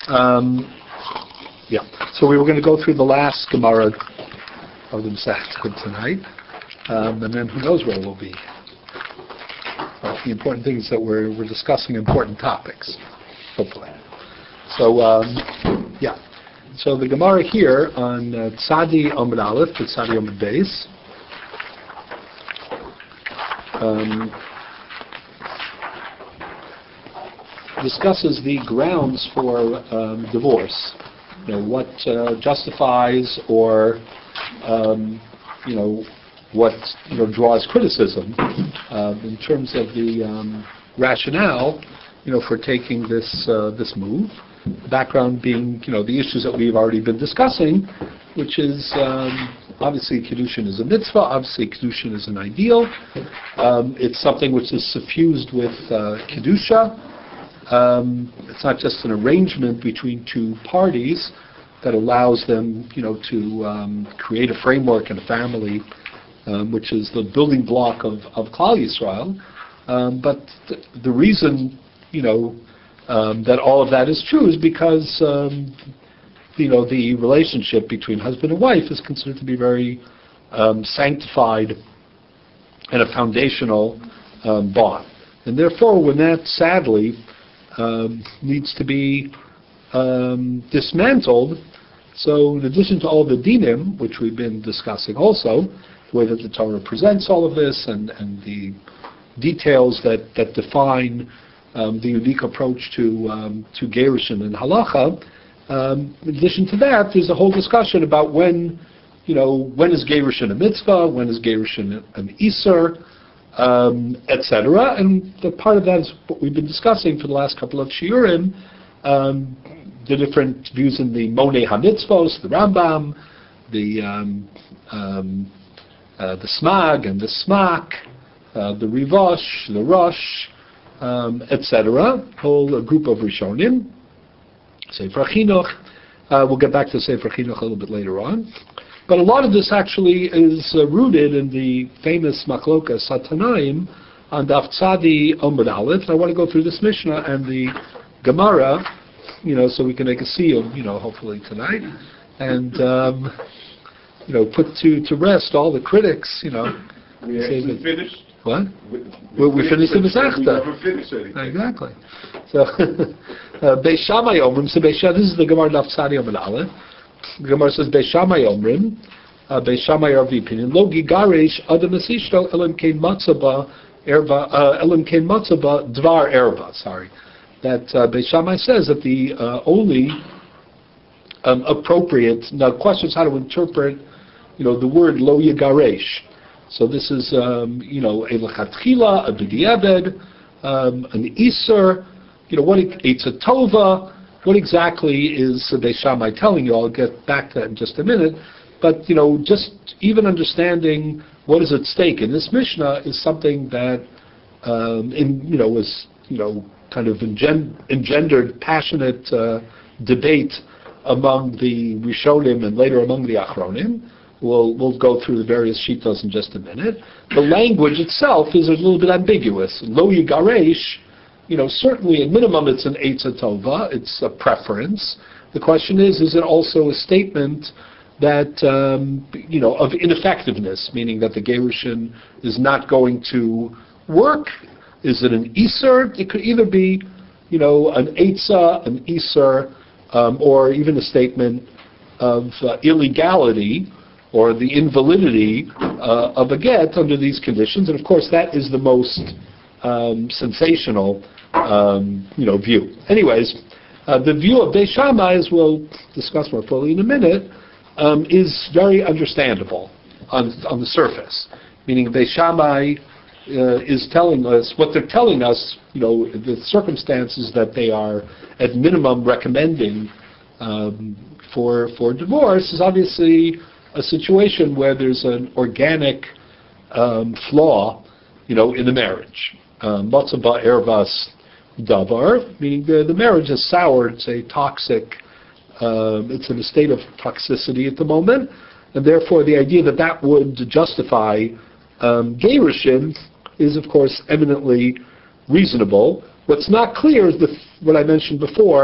Yeah. So we were going to go through the last Gemara of the Masechta tonight, and then who knows where we'll be. But the important thing is that we're discussing important topics, hopefully. So, yeah. So the Gemara here on Tzadi Amud Aleph to Tzadi Amud Beis discusses the grounds for divorce. You know, what justifies or what draws criticism in terms of the rationale, for taking this move. The background being, the issues that we've already been discussing, which is obviously Kiddushin is a mitzvah, obviously Kiddushin is an ideal. It's something which is suffused with Kedusha. It's not just an arrangement between two parties that allows them, to create a framework and a family, which is the building block of Klal Yisrael. But the reason, that all of that is true is because, the relationship between husband and wife is considered to be very sanctified and a foundational bond. And therefore, when that sadly needs to be dismantled, so in addition to all the dinim, which we've been discussing also, the way that the Torah presents all of this and the details that define the unique approach to Gerushin and Halacha, in addition to that, there's a whole discussion about when is Gerushin a mitzvah, when is Gerushin an Isser, etc. And the part of that is what we've been discussing for the last couple of shiurim, the different views in the Monei HaMitzvos, the Rambam, the Smag and the Smak, the Rivosh, the Rosh, etc. Whole group of Rishonim. Sefer Chinuch. We'll get back to Sefer Chinuch a little bit later on. But a lot of this actually is rooted in the famous Machlokas Satanaim on Daf Tzadi Amud Aleph. And I want to go through this Mishnah and the Gemara, so we can make a seal, hopefully tonight, and put to rest all the critics, We actually finished. What? We finished the Masechta. We never finished anything. Exactly. So, Beis Shammai Omrim. So this is the Gemara Daf Tzadi Amud Aleph. The Gemara says, Beis Shammai Omrim, Beis Shammai are of the opinion, Lo gigaresh adam esishto elam kein matzaba dvar erba. Sorry, that Beis Shammai says that the only appropriate. Now, the question is how to interpret, the word lo yigaresh. So this is, a lechatchila, a b'di'eved, an iser. What it's a tova. What exactly is Beis Shammai telling you? I'll get back to that in just a minute. But, just even understanding what is at stake in this Mishnah is something that, was, kind of engendered passionate debate among the Rishonim and later among the Achronim. We'll go through the various shitos in just a minute. The language itself is a little bit ambiguous. Lo yigaresh, certainly at minimum it's an Eitzah Tova, it's a preference. The question is it also a statement that, of ineffectiveness, meaning that the Gerushin is not going to work? Is it an Iser? It could either be, an Eitzah, an Iser, or even a statement of illegality or the invalidity of a get under these conditions. And of course that is the most sensational view. Anyways, the view of Beis Shammai, as we'll discuss more fully in a minute, is very understandable on the surface. Meaning Beis Shammai is telling us, what they're telling us, the circumstances that they are at minimum recommending for divorce is obviously a situation where there's an organic flaw, in the marriage. Matzah ervas davar, meaning the marriage is sour, it's a toxic, it's in a state of toxicity at the moment, and therefore the idea that would justify Gerushin is of course eminently reasonable. What's not clear is what I mentioned before,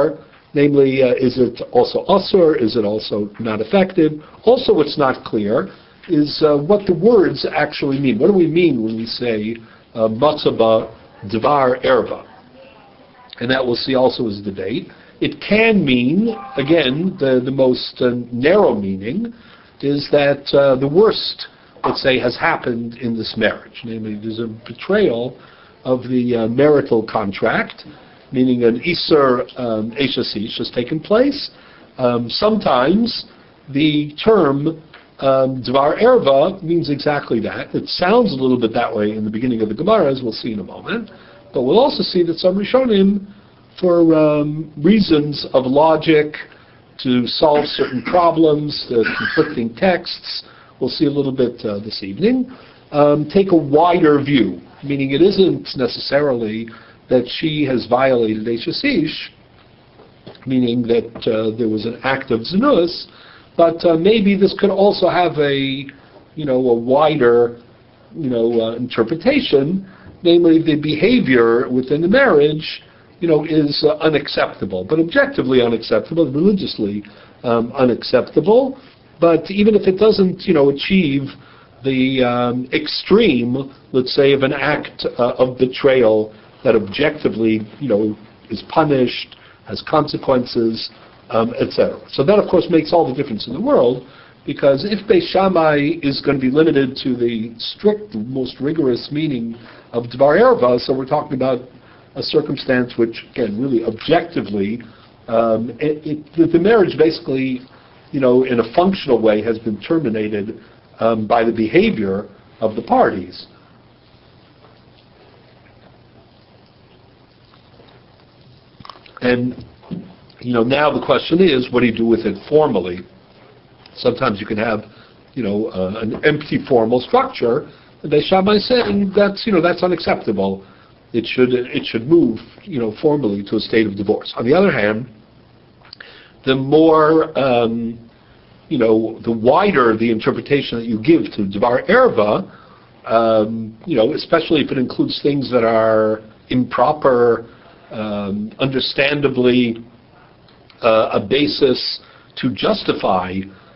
Namely, is it also asur? Is it also not effective? Also, what's not clear is what the words actually mean. What do we mean when we say matzah dvar erva? And that we'll see also is debate. It can mean, again, the most narrow meaning is that the worst, let's say, has happened in this marriage. Namely, there's a betrayal of the marital contract, meaning an Isur Eshasish has taken place. Sometimes the term Dvar Erva means exactly that. It sounds a little bit that way in the beginning of the Gemara, as we'll see in a moment. But we'll also see that some Rishonim, for reasons of logic, to solve certain problems, the conflicting texts, we'll see a little bit this evening, take a wider view, meaning it isn't necessarily that she has violated Eshasish, meaning that there was an act of zinus, but maybe this could also have a wider, interpretation. Namely, the behavior within the marriage, is unacceptable, but objectively unacceptable, religiously unacceptable. But even if it doesn't, achieve the extreme, let's say, of an act of betrayal that objectively, is punished, has consequences, etc. So that, of course, makes all the difference in the world, because if Beis Shammai is going to be limited to the strict, most rigorous meaning of Dvar Erva, so we're talking about a circumstance which, again, really objectively, the marriage basically, in a functional way has been terminated by the behavior of the parties. And, now the question is, what do you do with it formally? Sometimes you can have, an empty formal structure. And Beis Shammai is saying that's unacceptable. It should move, formally to a state of divorce. On the other hand, the more, the wider the interpretation that you give to Dvar Erva, especially if it includes things that are improper, understandably a basis to justify,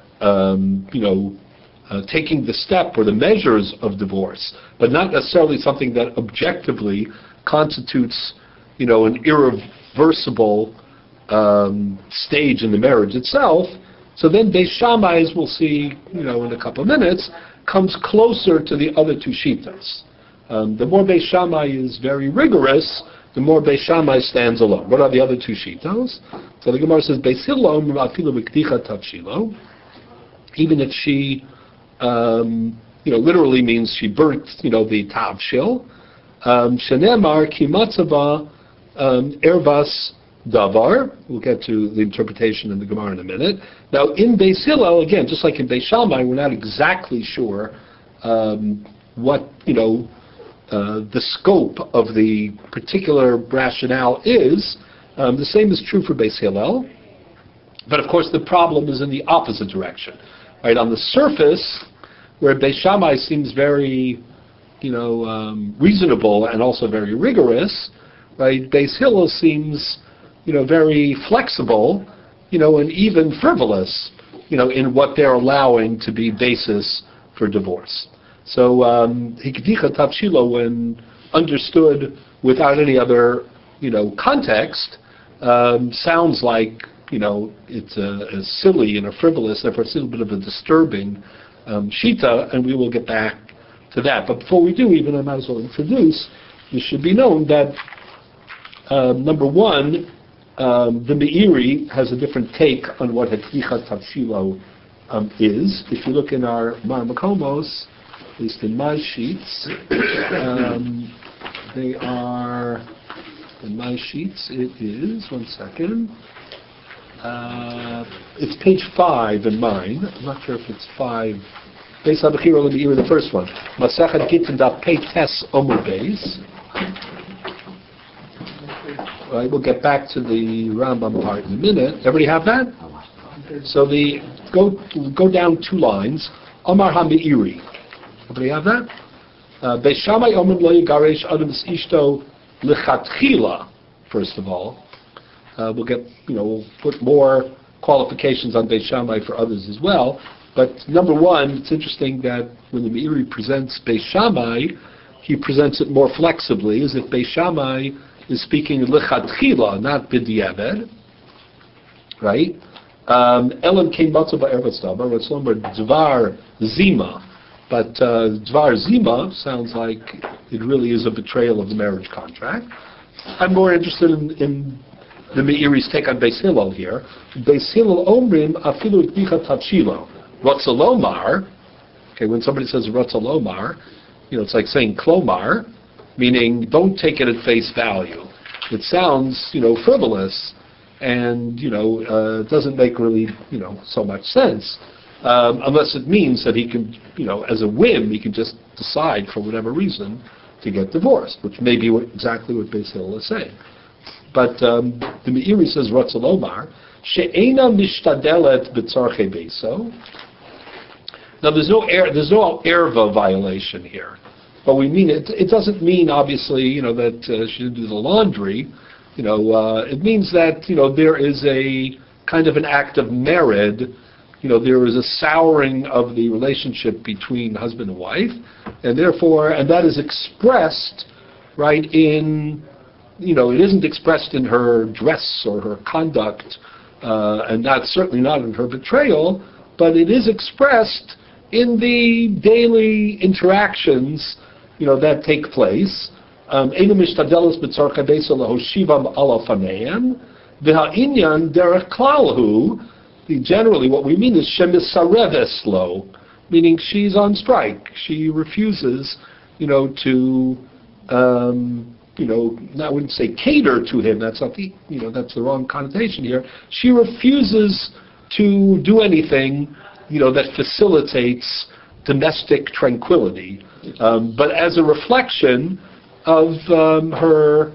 taking the step or the measures of divorce, but not necessarily something that objectively constitutes, an irreversible stage in the marriage itself. So then Beis Shammai, as we'll see, in a couple of minutes, comes closer to the other two shittas. The more Beis Shammai is very rigorous, the more Beis Shammai stands alone. What are the other two shittas? So the Gemara says, Beis Hillel afilu b'kdicha tavshilo, even if she, literally means she burnt, the tavshil. Shenemar ki matzava ervas davar. We'll get to the interpretation in the Gemara in a minute. Now, in Beis Hillel, again, just like in Beis Shammai, we're not exactly sure what, the scope of the particular rationale is. The same is true for Beis Hillel. But, of course, the problem is in the opposite direction. Right, on the surface, where Beis Shammai seems very, reasonable and also very rigorous, right, Beis Hillel seems, very flexible, and even frivolous, in what they're allowing to be basis for divorce. So, Hikdicha Tavshilo, when understood without any other, context, sounds like, it's a silly and a frivolous, therefore it's a little bit of a disturbing shita, and we will get back to that. But before we do, even I might as well introduce, it should be known that, number one, the Meiri has a different take on what Hekticha Tavshilo is. If you look in our Makomos, at least in my sheets, they are, in my sheets, it is, one second, it's page 5 in mine. I'm not sure if it's 5. Beis HaBechira L'Meiri, the first one. Masachet Gittin Daf Pei Tes Omer Beis. Right, we'll get back to the Rambam part in a minute. Everybody have that? So go down 2 lines. Omar HaMeiri. Everybody have that? Beis Shammai Omer Lo Yigaresh Adam Es Ishto Lechatchila. First of all. We'll get, we'll put more qualifications on Beis Shammai for others as well. But number one, it's interesting that when the Meiri presents Beis Shammai, he presents it more flexibly, as if Beis Shammai is speaking lechatchila, not b'diavad, right? Elam kein matzav ba'ervetz davar, Ratzlomer dvar zima. But dvar zima sounds like it really is a betrayal of the marriage contract. I'm more interested in the Meiri's take on Beis Hillel here. Beis Hillel omrim afilu kdicha tavshilo. Ratzalomar, okay, when somebody says Ratzalomar, it's like saying Klomar, meaning don't take it at face value. It sounds, frivolous, and, it doesn't make really, so much sense, unless it means that he can, as a whim, he can just decide for whatever reason to get divorced, which may be exactly what Beis Hillel is saying. But the Meiri says Ratzalomar, she'ena mishtadelet b'tzarchei beiso. Now there's no erva violation here, but we mean it. It doesn't mean obviously that she didn't do the laundry. It means that there is a kind of an act of mered. There is a souring of the relationship between husband and wife, and that is expressed right in. It isn't expressed in her dress or her conduct, and certainly not in her betrayal, but it is expressed in the daily interactions, that take place. Generally, what we mean is shemisareves lo, meaning she's on strike. She refuses, to. I wouldn't say cater to him. That's not that's the wrong connotation here. She refuses to do anything, that facilitates domestic tranquility, but as a reflection of her,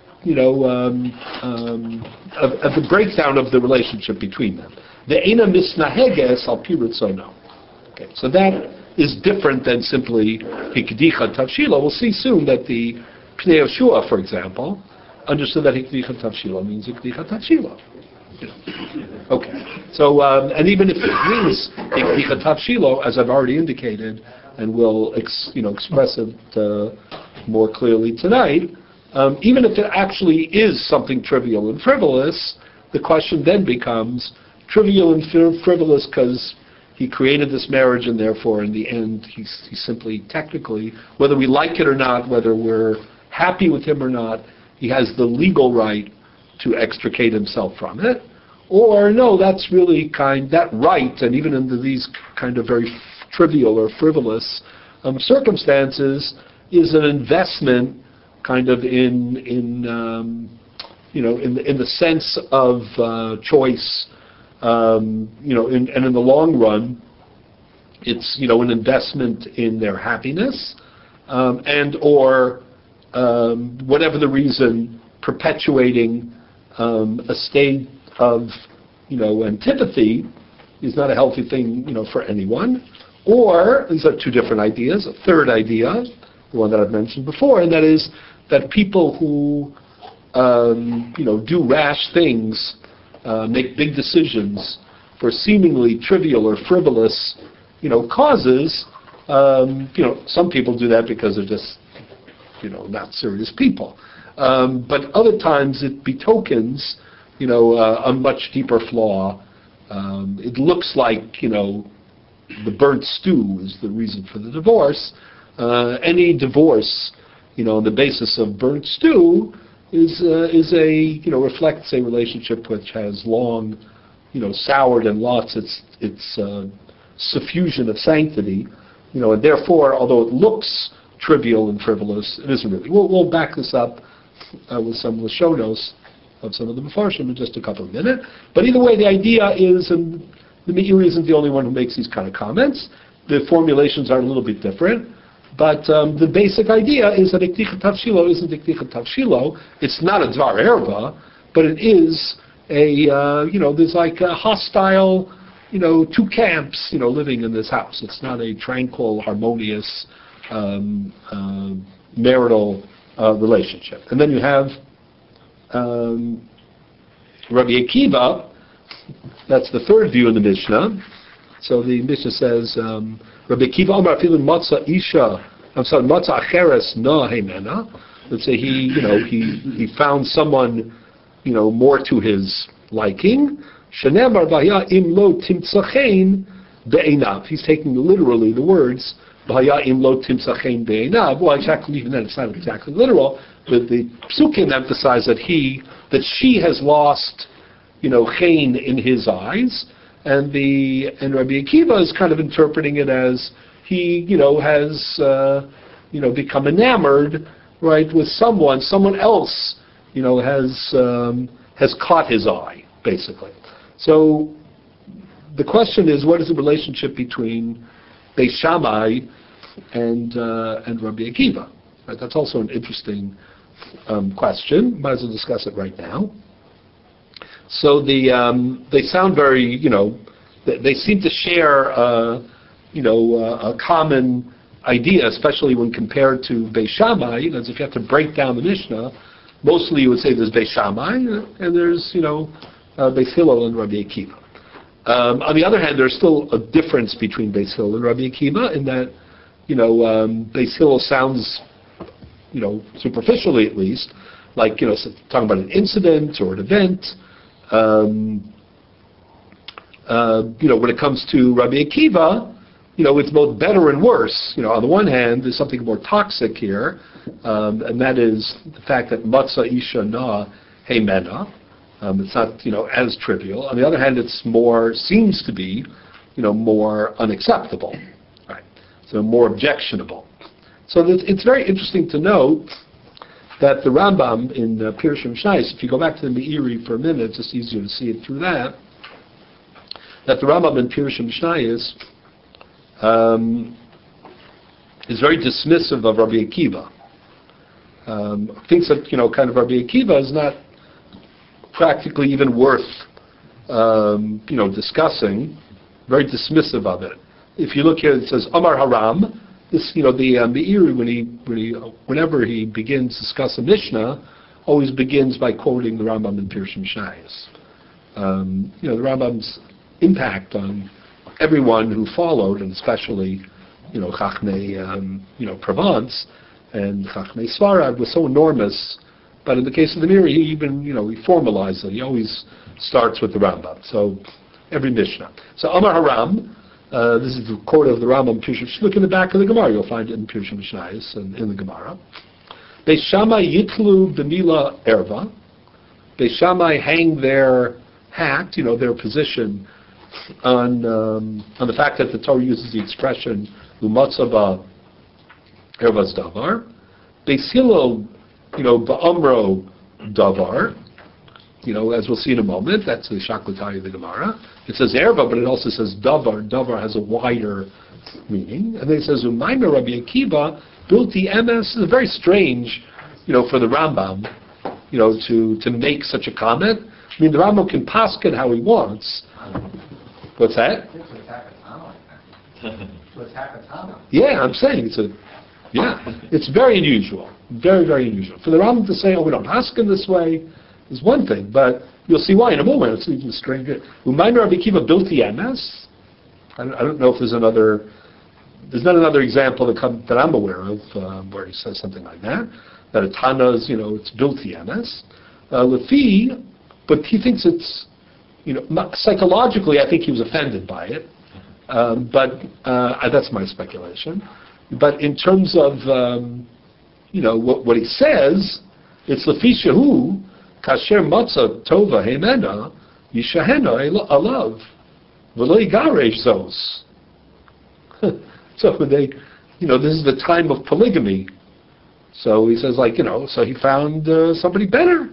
of the breakdown of the relationship between them. The ena misnaheges al pi ritzono. Okay, so that is different than simply hikdicha tavshila. We'll see soon that the Pnei Yoshua, for example, understood that hikdicha tavshila means hikdicha tavshila. Okay, so and even if it means hikdicha tavshilo, as I've already indicated, and we'll express it more clearly tonight, even if it actually is something trivial and frivolous, the question then becomes trivial and frivolous because he created this marriage, and therefore, in the end, he's simply technically, whether we like it or not, whether we're happy with him or not, he has the legal right to extricate himself from it. Or no, that's really that right, and even under these kind of very trivial or frivolous circumstances, is an investment kind of in the sense of choice. And in the long run, it's an investment in their happiness, and or whatever the reason, perpetuating a state of antipathy is not a healthy thing for anyone. Or these are two different ideas. A third idea, the one that I've mentioned before, and that is that people who do rash things, make big decisions for seemingly trivial or frivolous, causes. Some people do that because they're just, not serious people. But other times it betokens, a much deeper flaw. It looks like, the burnt stew is the reason for the divorce. Any divorce, on the basis of burnt stew is reflects a relationship which has long, soured and lost its suffusion of sanctity, and therefore, although it looks trivial and frivolous, it isn't really. We'll back this up with some lashonos of some of the Mefarshim in just a couple of minutes. But either way, the idea is, and the Meiri isn't the only one who makes these kind of comments. The formulations are a little bit different. But the basic idea is that Ikticha Tavshilo isn't Ikticha Tavshilo. It's not a Dvar Erva, but it is there's like a hostile, two camps, living in this house. It's not a tranquil, harmonious, marital relationship. And then you have Rabbi Akiva, that's the third view in the Mishnah. So the Mishnah says, Rabbi Akiva Amar Afilu Matzah Isha, Matzah Acheres Na Heimena. Let's say he found someone, more to his liking. Shenemar V'haya Im Lo Timtzachein Be'einav. He's taking literally the words V'haya Im Lo Timtzachein Be'einav. Well, exactly, even then it's not exactly literal, but the Psukim emphasize that she has lost, chein in his eyes, and Rabbi Akiva is kind of interpreting it as he, has, become enamored, right, with someone else, has caught his eye, basically. So the question is, what is the relationship between Beis Shammai and Rabbi Akiva? Right, that's also an interesting question. Might as well discuss it right now. So they sound very, they seem to share, a common idea, especially when compared to Beis Shammai. As if you have to break down the Mishnah, mostly you would say there's Beis Shammai and there's, Beis Hillel and Rabbi Akiva. On the other hand, there's still a difference between Beis Hillel and Rabbi Akiva in that, Beis Hillel sounds, superficially at least, like, talking about an incident or an event. When it comes to Rabbi Akiva, it's both better and worse. On the one hand, there's something more toxic here, and that is the fact that Matzah Isha Na Heimena. It's not, as trivial. On the other hand, seems to be, more unacceptable. Right? So more objectionable. So it's very interesting to note that the Rambam in Pirush Mishnayos, if you go back to the Meiri for a minute, it's just easier to see it through that the Rambam in Pirush Mishnayos is very dismissive of Rabbi Akiva. Thinks that, kind of Rabbi Akiva is not practically even worth, discussing, very dismissive of it. If you look here, it says, Amar Haram. This, the Meiri, whenever he begins to discuss a Mishnah, always begins by quoting the Rambam in Pirush Mishnayos. The Rambam's impact on everyone who followed, and especially, Chachmei, Provence and Chachmei Sfarad was so enormous. But in the case of the Meiri, he even, he formalized it. He always starts with the Rambam. So every Mishnah. So Amar Haram. This is the quote of the Rambam. Look in the back of the Gemara. You'll find it in Pirush Mishnayos and in the Gemara. Beis Shammai yitlu b'mila erva. Beis Shammai hang their hat, their position, on the fact that the Torah uses the expression umatzah ervas davar. Beis Hillel, ba'amro davar. As we'll see in a moment, that's the Shaklatari of the Gemara. It says erva, but it also says davar. Davar has a wider meaning. And then it says umaymer Rabbi Akiva bilti emes. It's very strange, for the Rambam, to make such a comment. I mean, the Rambam can paskin how he wants. What's that? Yeah, I'm saying it's very unusual, very, very unusual. For the Rambam to say, we don't paskin this way, is one thing, but you'll see why in a moment. It's even stranger. Umaymer Rabbi Akiva bilti emes. I don't know if there's not another example that I'm aware of where he says something like that. That a Tana is, it's bilti emes. Lefi, but he thinks it's, psychologically, I think he was offended by it. But that's my speculation. But in terms of, what he says, it's lefi shehu. Kasher matzah tova heimena yishahena alav v'lo yigaresh zos. So this is the time of polygamy. So he says, so he found somebody better.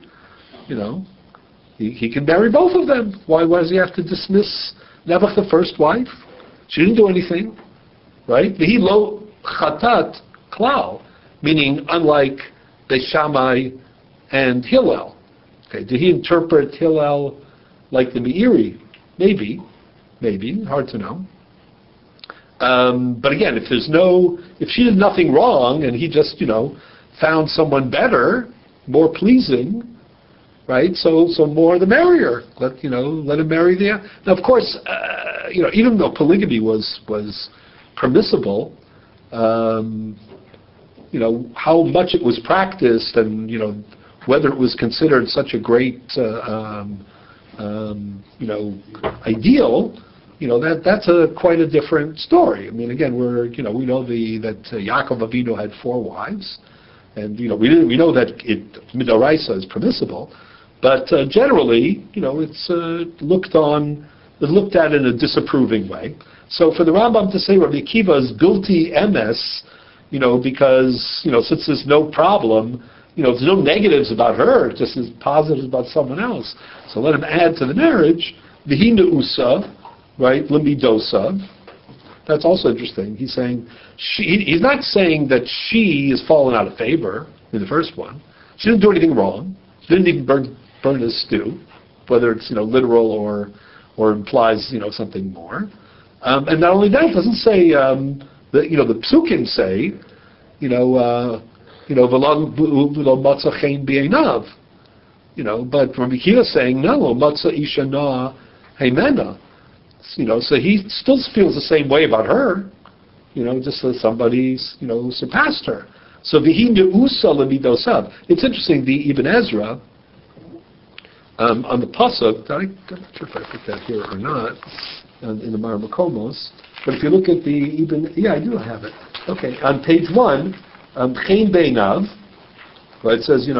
He can marry both of them. Why does he have to dismiss Nebuch, the first wife? She didn't do anything, right? V'hi lo chatat klal, meaning unlike Beis Shammai and Hillel. Okay, did he interpret Hillel like the Meiri? Maybe, hard to know. But again, if she did nothing wrong and he just, found someone better, more pleasing, right? So more the merrier. Let him marry the. Now, of course, even though polygamy was permissible, how much it was practiced, and whether it was considered such a great ideal. That's quite a different story. I mean, again, we know that Yaakov Avinu had 4 wives, and we know that midoraisa is permissible, but generally, it's looked at in a disapproving way. So for the Rambam to say Rabbi Akiva is bilti emes, because since there's no problem, there's no negatives about her, just as positives about someone else. So let him add to the marriage. V'hi neusa. Right, limidosav. That's also interesting. He's saying he's not saying that she has fallen out of favor in the first one. She didn't do anything wrong. She didn't even burn his stew, whether it's literal or implies something more. And not only that, it doesn't say the psukim say v'lo matzah chen b'einav. But Rabbi Akiva is saying no, matzah isha na heimena. So he still feels the same way about her, just as somebody's, surpassed her. So v'hi neusa lemidosav. It's interesting, the Ibn Ezra, on the pasuk, I'm not sure if I put that here or not, in the Mar Makomos, but if you look at the Ibn, I do have it. Okay, on page 1, chen beinav, right, it says,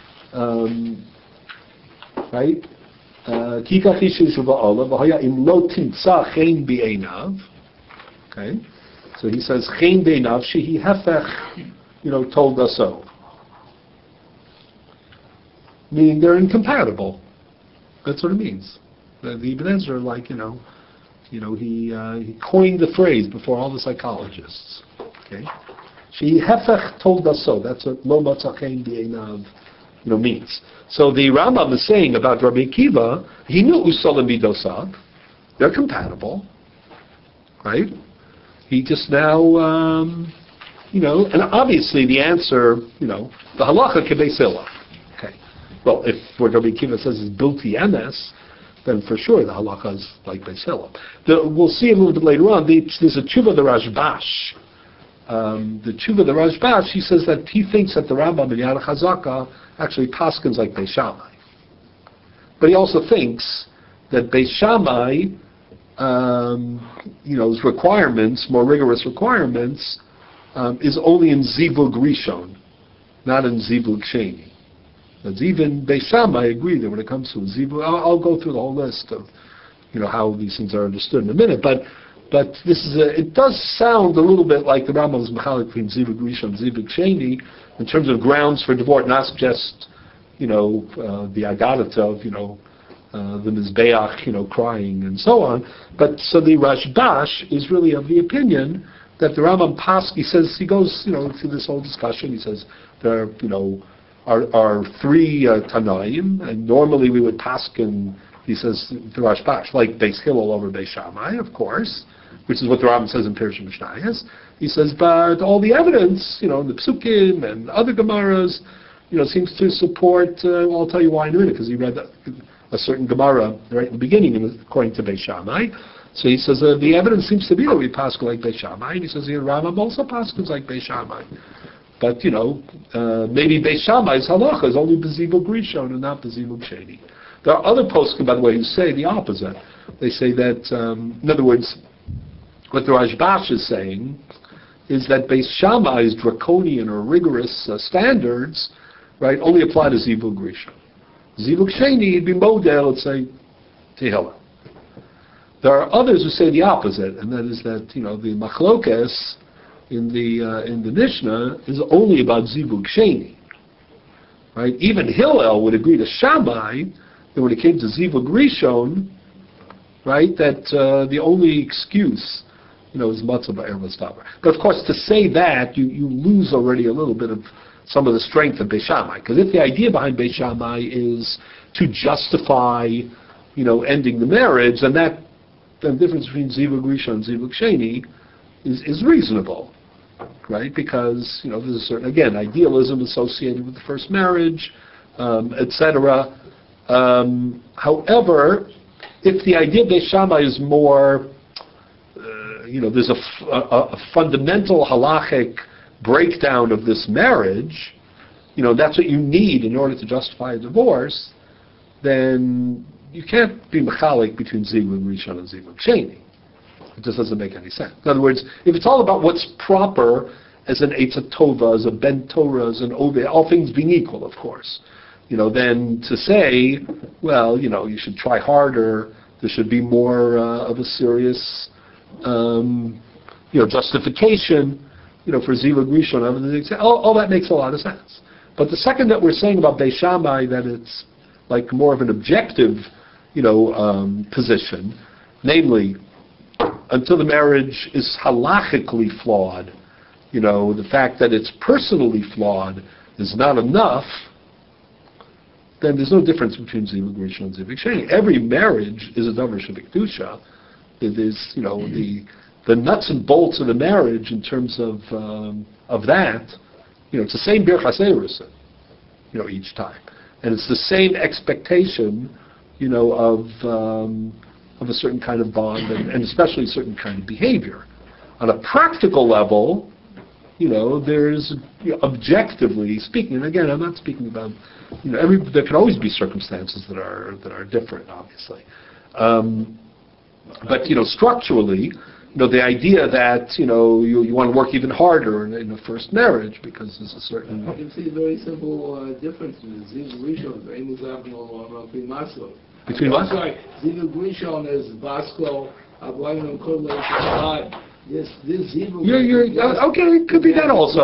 right, okay, so he says chen beinav shehi hefech, told us so. Meaning they're incompatible. That's what it means. The Ibn Ezra, he coined the phrase before all the psychologists. Okay, shehi hefech told us so. That's what lo matzah chen beinav means. So the Rambam is saying about Rabbi Akiva, he knew usalim midosav. They're compatible, right? He just now, and obviously the answer, the halacha kebesila. Okay. Well, if what Rabbi Akiva says is bilti emes, then for sure the halacha is like besila. We'll see a little bit later on. There's a tshuva the Rashbash. The tshuva the Rashbash, he says that he thinks that the Rambam in Yad Chazaka actually paskins like Beis Shammai. But he also thinks that Beis Shammai, his requirements, more rigorous requirements, is only in Zivug Rishon, not in Zivug Sheni. That's even Beis Shammai agree that when it comes to Zivug, I'll go through the whole list of, how these things are understood in a minute, but this is it does sound a little bit like the Rambam's mechalik between Zivug Rishon and Zivug Sheni in terms of grounds for divorce, not just the agadat of the mizbeach, crying and so on. But so the Rashbash is really of the opinion that the Rambam he goes through this whole discussion. He says there are 3 Tanaim, and normally we would paskin. He says the Rashbash like Beis Hillel over Beis Shammai, of course, which is what the Rambam says in Pirush Mishnayos. He says, but all the evidence, in the Psukim and other Gemaras, seems to support. I'll tell you why in a minute, because he read a certain Gemara right in the beginning, according to Beis Shammai. So he says the evidence seems to be that we paskin like Beis Shammai, and he says the Rambam also paskins like Beis Shammai. But maybe Beis Shammai's halacha is only b'zivug rishon and not b'zivug sheni. There are other poskim, by the way, who say the opposite. They say that, in other words, what the Rashbash is saying is that Beis Shammai's draconian or rigorous standards, right, only apply to Zivug Rishon. Zivug Sheni, he'd be model, let's say, Tehillah. There are others who say the opposite, and that is that, the Machlokes in the Mishnah is only about Zivug Sheni. Right? Even Hillel would agree to Shammai that when it came to Zivug Rishon, right, that the only excuse, is Matzah Ba'er L'Stavar. But of course, to say that, you lose already a little bit of some of the strength of Beis Shammai. Because if the idea behind Beis Shammai is to justify, ending the marriage, then the difference between Zivug Rishon and Zivug Sheni is reasonable, right? Because, there's a certain, again, idealism associated with the first marriage, etc. However, if the idea of Beis Shammai is more, there's a fundamental halachic breakdown of this marriage, that's what you need in order to justify a divorce, then you can't be mechalik between Zivug Rishon and Zivug Sheni. It just doesn't make any sense. In other words, if it's all about what's proper as an Eitzah Tova, as a Ben Torah, as an Oved, all things being equal, of course, then to say, well, you should try harder, there should be more of a serious, justification, for Zivug Rishon, all that makes a lot of sense. But the second that we're saying about Beis Shammai, that it's like more of an objective, position, namely, until the marriage is halachically flawed, the fact that it's personally flawed is not enough, then there's no difference between Zivug Rishon and Zivug Sheni. Every marriage is a davar shebikdusha. It is, the nuts and bolts of the marriage in terms of that, it's the same birchas erusin, each time, and it's the same expectation, of a certain kind of bond and especially a certain kind of behavior. On a practical level, there's objectively speaking, and again, I'm not speaking about, there can always be circumstances that are different, obviously, but structurally, the idea that you want to work even harder in a first marriage because there's a certain. You can see a very simple difference between Zivug Rishon and Maslo. Between what? Sorry, Zivug Rishon is Basco. This Zivug. Okay. It could be that also.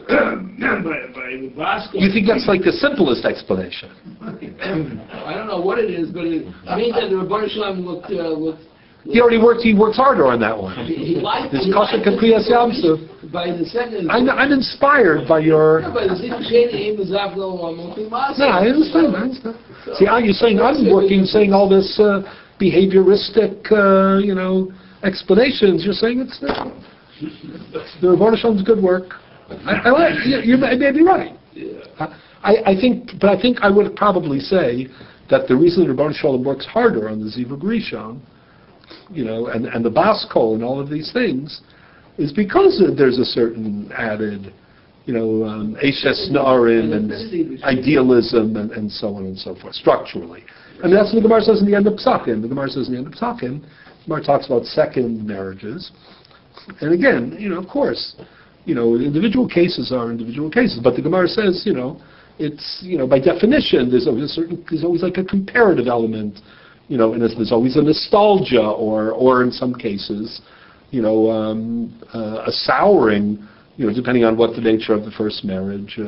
Basco. You think that's like the simplest explanation? I don't know what it is, but it means that the Rebbeinu Shalom looked. He works harder on that one. He liked this Kasha Kapriyas Yamsuf. By the second. I'm inspired by your. No, by the Zivug Sheni, No, I understand. See, you're saying I'm working, saying all this behavioristic, explanations. You're saying it's the Rebbeinu Shalom's good work. I like. You may be right. Yeah. I think I would probably say that the reason the Rebbeinu Shalom works harder on the Zivug Rishon, and the Bas Kol and all of these things, is because there's a certain added, Eishes Na'arim and idealism and so on and so forth, structurally. And that's what the Gemara says in the end of Psakim. The Gemara says in the end of Psakim, the Gemara talks about second marriages. And again, of course, individual cases are individual cases, but the Gemara says, it's, by definition, there's always like a comparative element, and there's always a nostalgia or in some cases, a souring, depending on what the nature of the first marriage,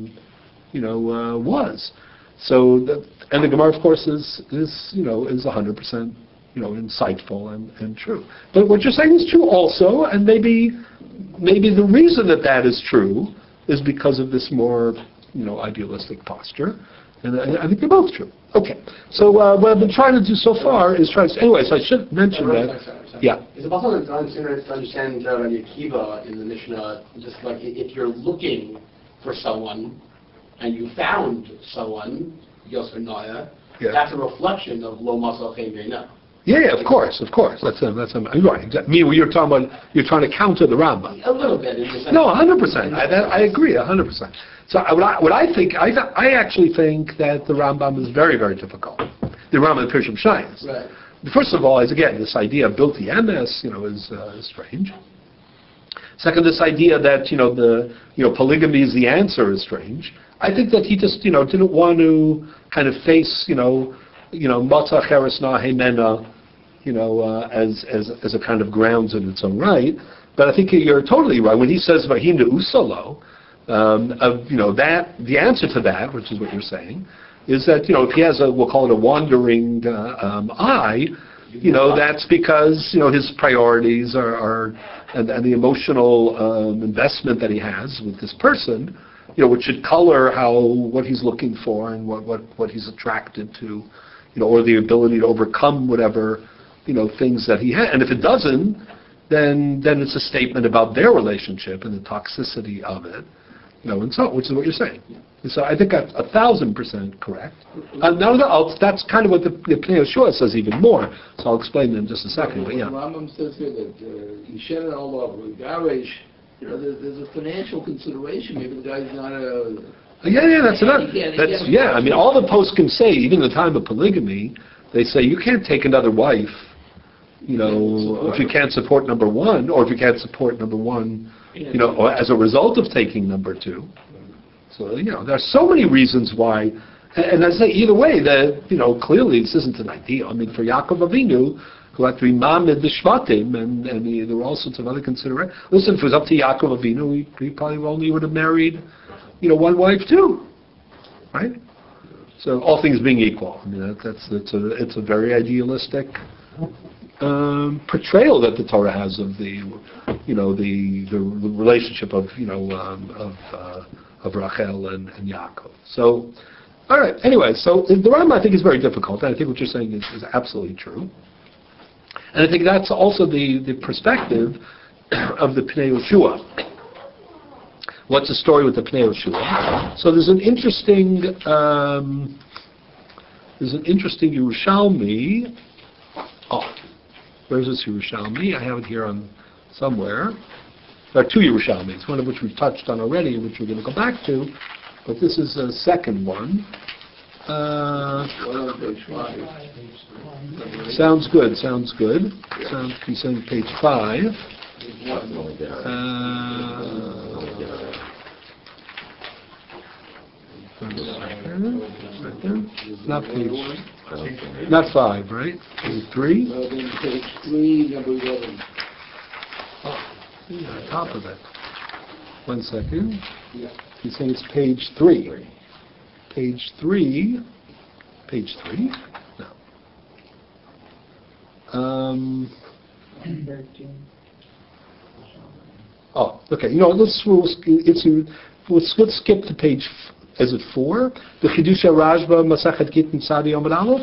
was. So, and the Gemara, of course, is 100%, insightful and true. But what you're saying is true also, and maybe the reason that is true is because of this more, idealistic posture. And I think they're both true. Okay. So what I've been trying to do so far is anyway, so I should mention that. Sorry. Yeah. Is it possible to understand Rabbi Akiva in the Mishnah, just like if you're looking for someone and you found someone, Yosef Noya, that's a reflection of Lo Masal Chen Ve'ina. Yeah, of course. That's right. Exactly. You're trying to counter the Rambam. A little bit. No, 100%. I agree, 100%. So what I think, I actually think that the Rambam is very, very difficult. The Rambam and Pirshim Shayes. Right. First of all, is again this idea of Bilti Emes, is strange. Second, this idea that polygamy is the answer is strange. I think that he just didn't want to kind of face Matzah Cheres Na Hemena, as a kind of grounds in its own right. But I think you're totally right when he says Vahim Usalo. That the answer to that, which is what you're saying, is that if he has we'll call it a wandering eye, that's because his priorities are and the emotional investment that he has with this person, which should color what he's looking for and what he's attracted to, or the ability to overcome whatever things that he has. And if it doesn't, then it's a statement about their relationship and the toxicity of it. And so, which is what you're saying. And so I think that's 1,000% correct. No, that's kind of what the Pnei Yehoshua says even more. So I'll explain in just a second. But yeah. Rambam says here that Yishen and all over Garesh, there's a financial consideration. Maybe the guy's not a. Yeah, that's enough. I mean, all the poskim say, even in the time of polygamy, they say you can't take another wife. If you can't support number one, or if you can't support number one, or as a result of taking number two. So, there are so many reasons why, and I say either way, that, clearly this isn't an ideal. I mean, for Yaakov Avinu, who had to be Mamed the Shvatim, and there were all sorts of other considerations. Listen, if it was up to Yaakov Avinu, he probably only would have married, one wife too, right? So, all things being equal. I mean, it's a very idealistic portrayal that the Torah has of the relationship of Rachel and Yaakov. So, all right. Anyway, so the Rambam I think is very difficult, and I think what you're saying is absolutely true. And I think that's also the perspective of the Pnei Yehoshua. What's the story with the Pnei Yehoshua? So there's an interesting Yerushalmi. Oh, where's this Yerushalmi? I have it here on somewhere. There are two Yerushalmis, one of which we've touched on already, and which we're going to go back to, but this is a second one. Sounds good. He's saying page 5. Not 5, right? Page 3? Page 3, number 11. On top of it. 1 second. Yeah. He's saying it's page 3. Page 3. Page 3? No. 13. Oh, okay. Let's skip to page. Is it 4? The Chidush Rashba Masachet Gittin Tzadi Yom Aleph.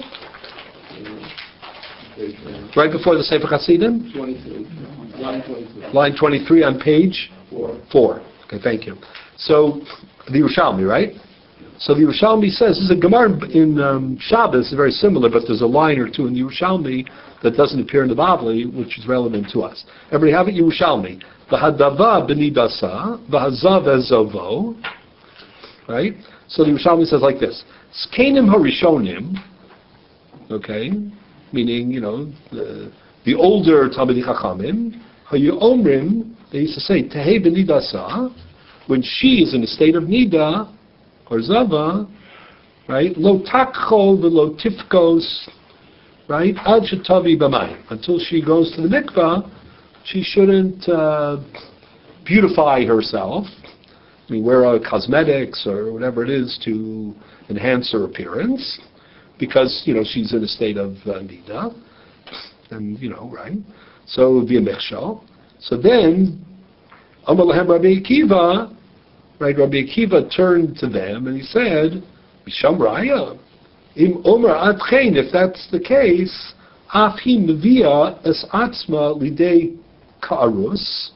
Right before the Sefer Hasidim? 23. Line 23 on page 4. Okay, thank you. So, the Yerushalmi, right? So the Yerushalmi says, this is a Gemara in Shabbos, very similar, but there's a line or two in the Yerushalmi that doesn't appear in the Bavli, which is relevant to us. Everybody have it? Yerushalmi. V'hadava b'nidasa, v'hazav ezovo. Right? So the Yerushalmi says like this. Skenim harishonim, okay, meaning, the older Talmidei Chachamim, Hayomrim, they used to say, Tehei b'nidasa, when she is in a state of nida, or zava, right, lo takcho v'lo tifkos, right, ad shetavi b'mayim, until she goes to the mikvah, she shouldn't beautify herself, wear cosmetics or whatever it is to enhance her appearance, because, she's in a state of nida, and, right, so it would be a mechshel. So then, Amar lahem Rabbi Akiva, right, Rabbi Akiva turned to them and he said, Misham Raya, Im Omer Atchein, if that's the case, Af hi mevia es atzma lidei ka'arus,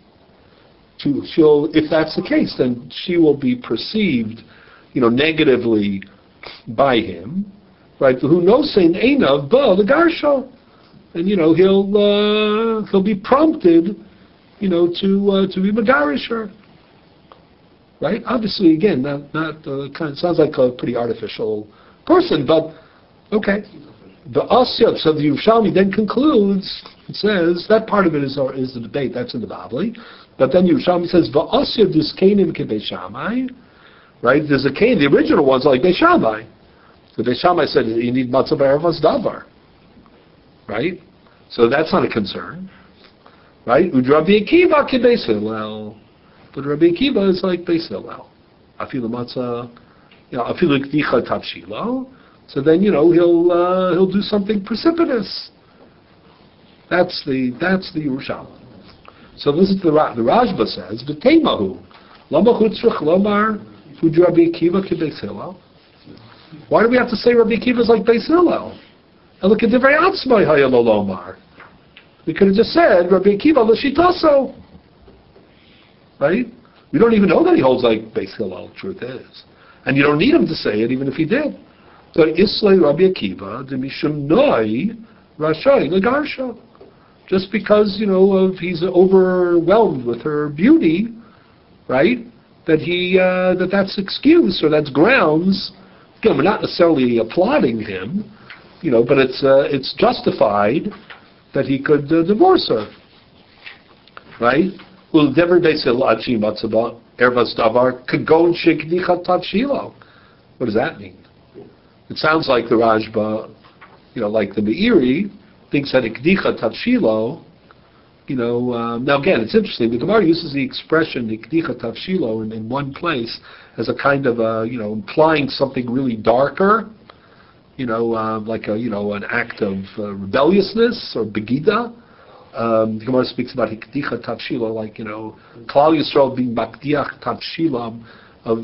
if that's the case, then she will be perceived, negatively by him, right? Who knows saying einav ba the garsho, and he'll be prompted, to be megarish her, right? Obviously, again, not kind of sounds like a pretty artificial person, but okay. The Asya, so the Yerushalmi then concludes. It says that part of it is the debate. That's in the Bavli. But then Yerushalmi says, "Va'asya diskenim kebei Shammai," right? There's a cane. The original ones are like Bei Shammai. The Bei Shammai said you need matzah b'erevas davar, right? So that's not a concern, right? Rabbi Akiva kebei Hillel, but Rabbi Akiva is like Beis Hillel. Afilu matzah, afilu knicha tavshilo. So then he'll do something precipitous. That's the Yerushalmi. So this is the Rashba says, "V'teimahu lama chutzrich lomar hu Rabbi Akiva k'Beis Hillel." Why do we have to say Rabbi Akiva is like Beis Hillel? And look at the very atzmai hayalo lomar. We could have just said Rabbi Akiva l'shitaso, right? We don't even know that he holds like Beis Hillel, truth is. And you don't need him to say it, even if he did. So, Islay Rabbi Akiva, de Mishum Noi, Rashai, Lagarsha. Just because, he's overwhelmed with her beauty, right? That's excuse, or that's grounds. Again, we're not necessarily applauding him, but it's justified that he could divorce her, right? What does that mean? It sounds like the Rajba, like the Meiri, thinks that ikdicha tavshilo, now again, it's interesting. The Gemara uses the expression ikdicha tavshilo in one place as a kind of implying something really darker, like an act of rebelliousness or begida. The Gemara speaks about ikdicha tavshilo, like Klal Yisrael being makdiach tavshilam of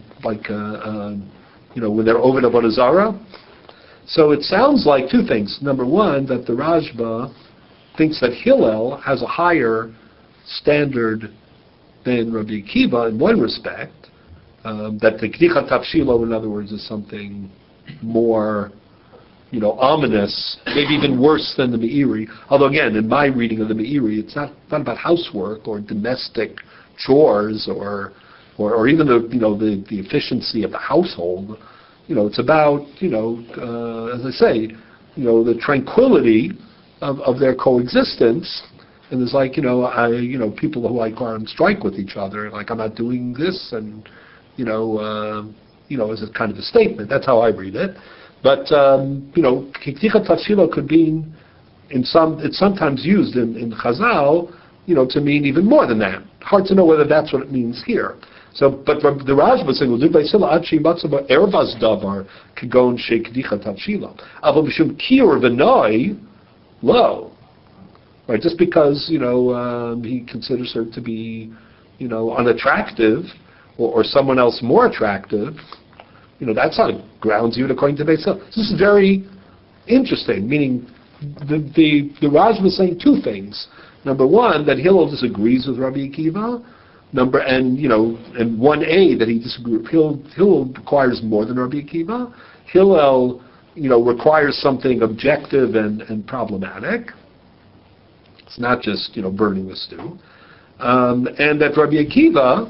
when they're over Avodah Zarah. So it sounds like two things. Number one, that the Rajba thinks that Hillel has a higher standard than Rabbi Akiva in one respect, that the Kdicha Tavshilo, in other words, is something more, ominous, maybe even worse than the Meiri. Although again, in my reading of the Meiri, it's not about housework or domestic chores or even the efficiency of the household. It's about, as I say, the tranquility of their coexistence. And there's people who are on strike with each other, like I'm not doing this, and as a kind of a statement. That's how I read it. But Kikticha Tafshilo could mean it's sometimes used in Chazal, to mean even more than that. Hard to know whether that's what it means here. So, but the Rajba is saying, "Well, did Beisila Achi Matzaba Ervas Davar Kagon Sheikdicha Tavshila Avo Mishum Kior V'Noi Lo." Right, just because he considers her to be, unattractive, or someone else more attractive, that's not grounds even according to Beisila. So this is very interesting. Meaning, the Rajba is saying two things. Number one, that Hillel disagrees with Rabbi Akiva. And 1A that he disagrees. Hillel requires more than Rabbi Akiva. Hillel, requires something objective and problematic. It's not just burning the stew. And that Rabbi Akiva,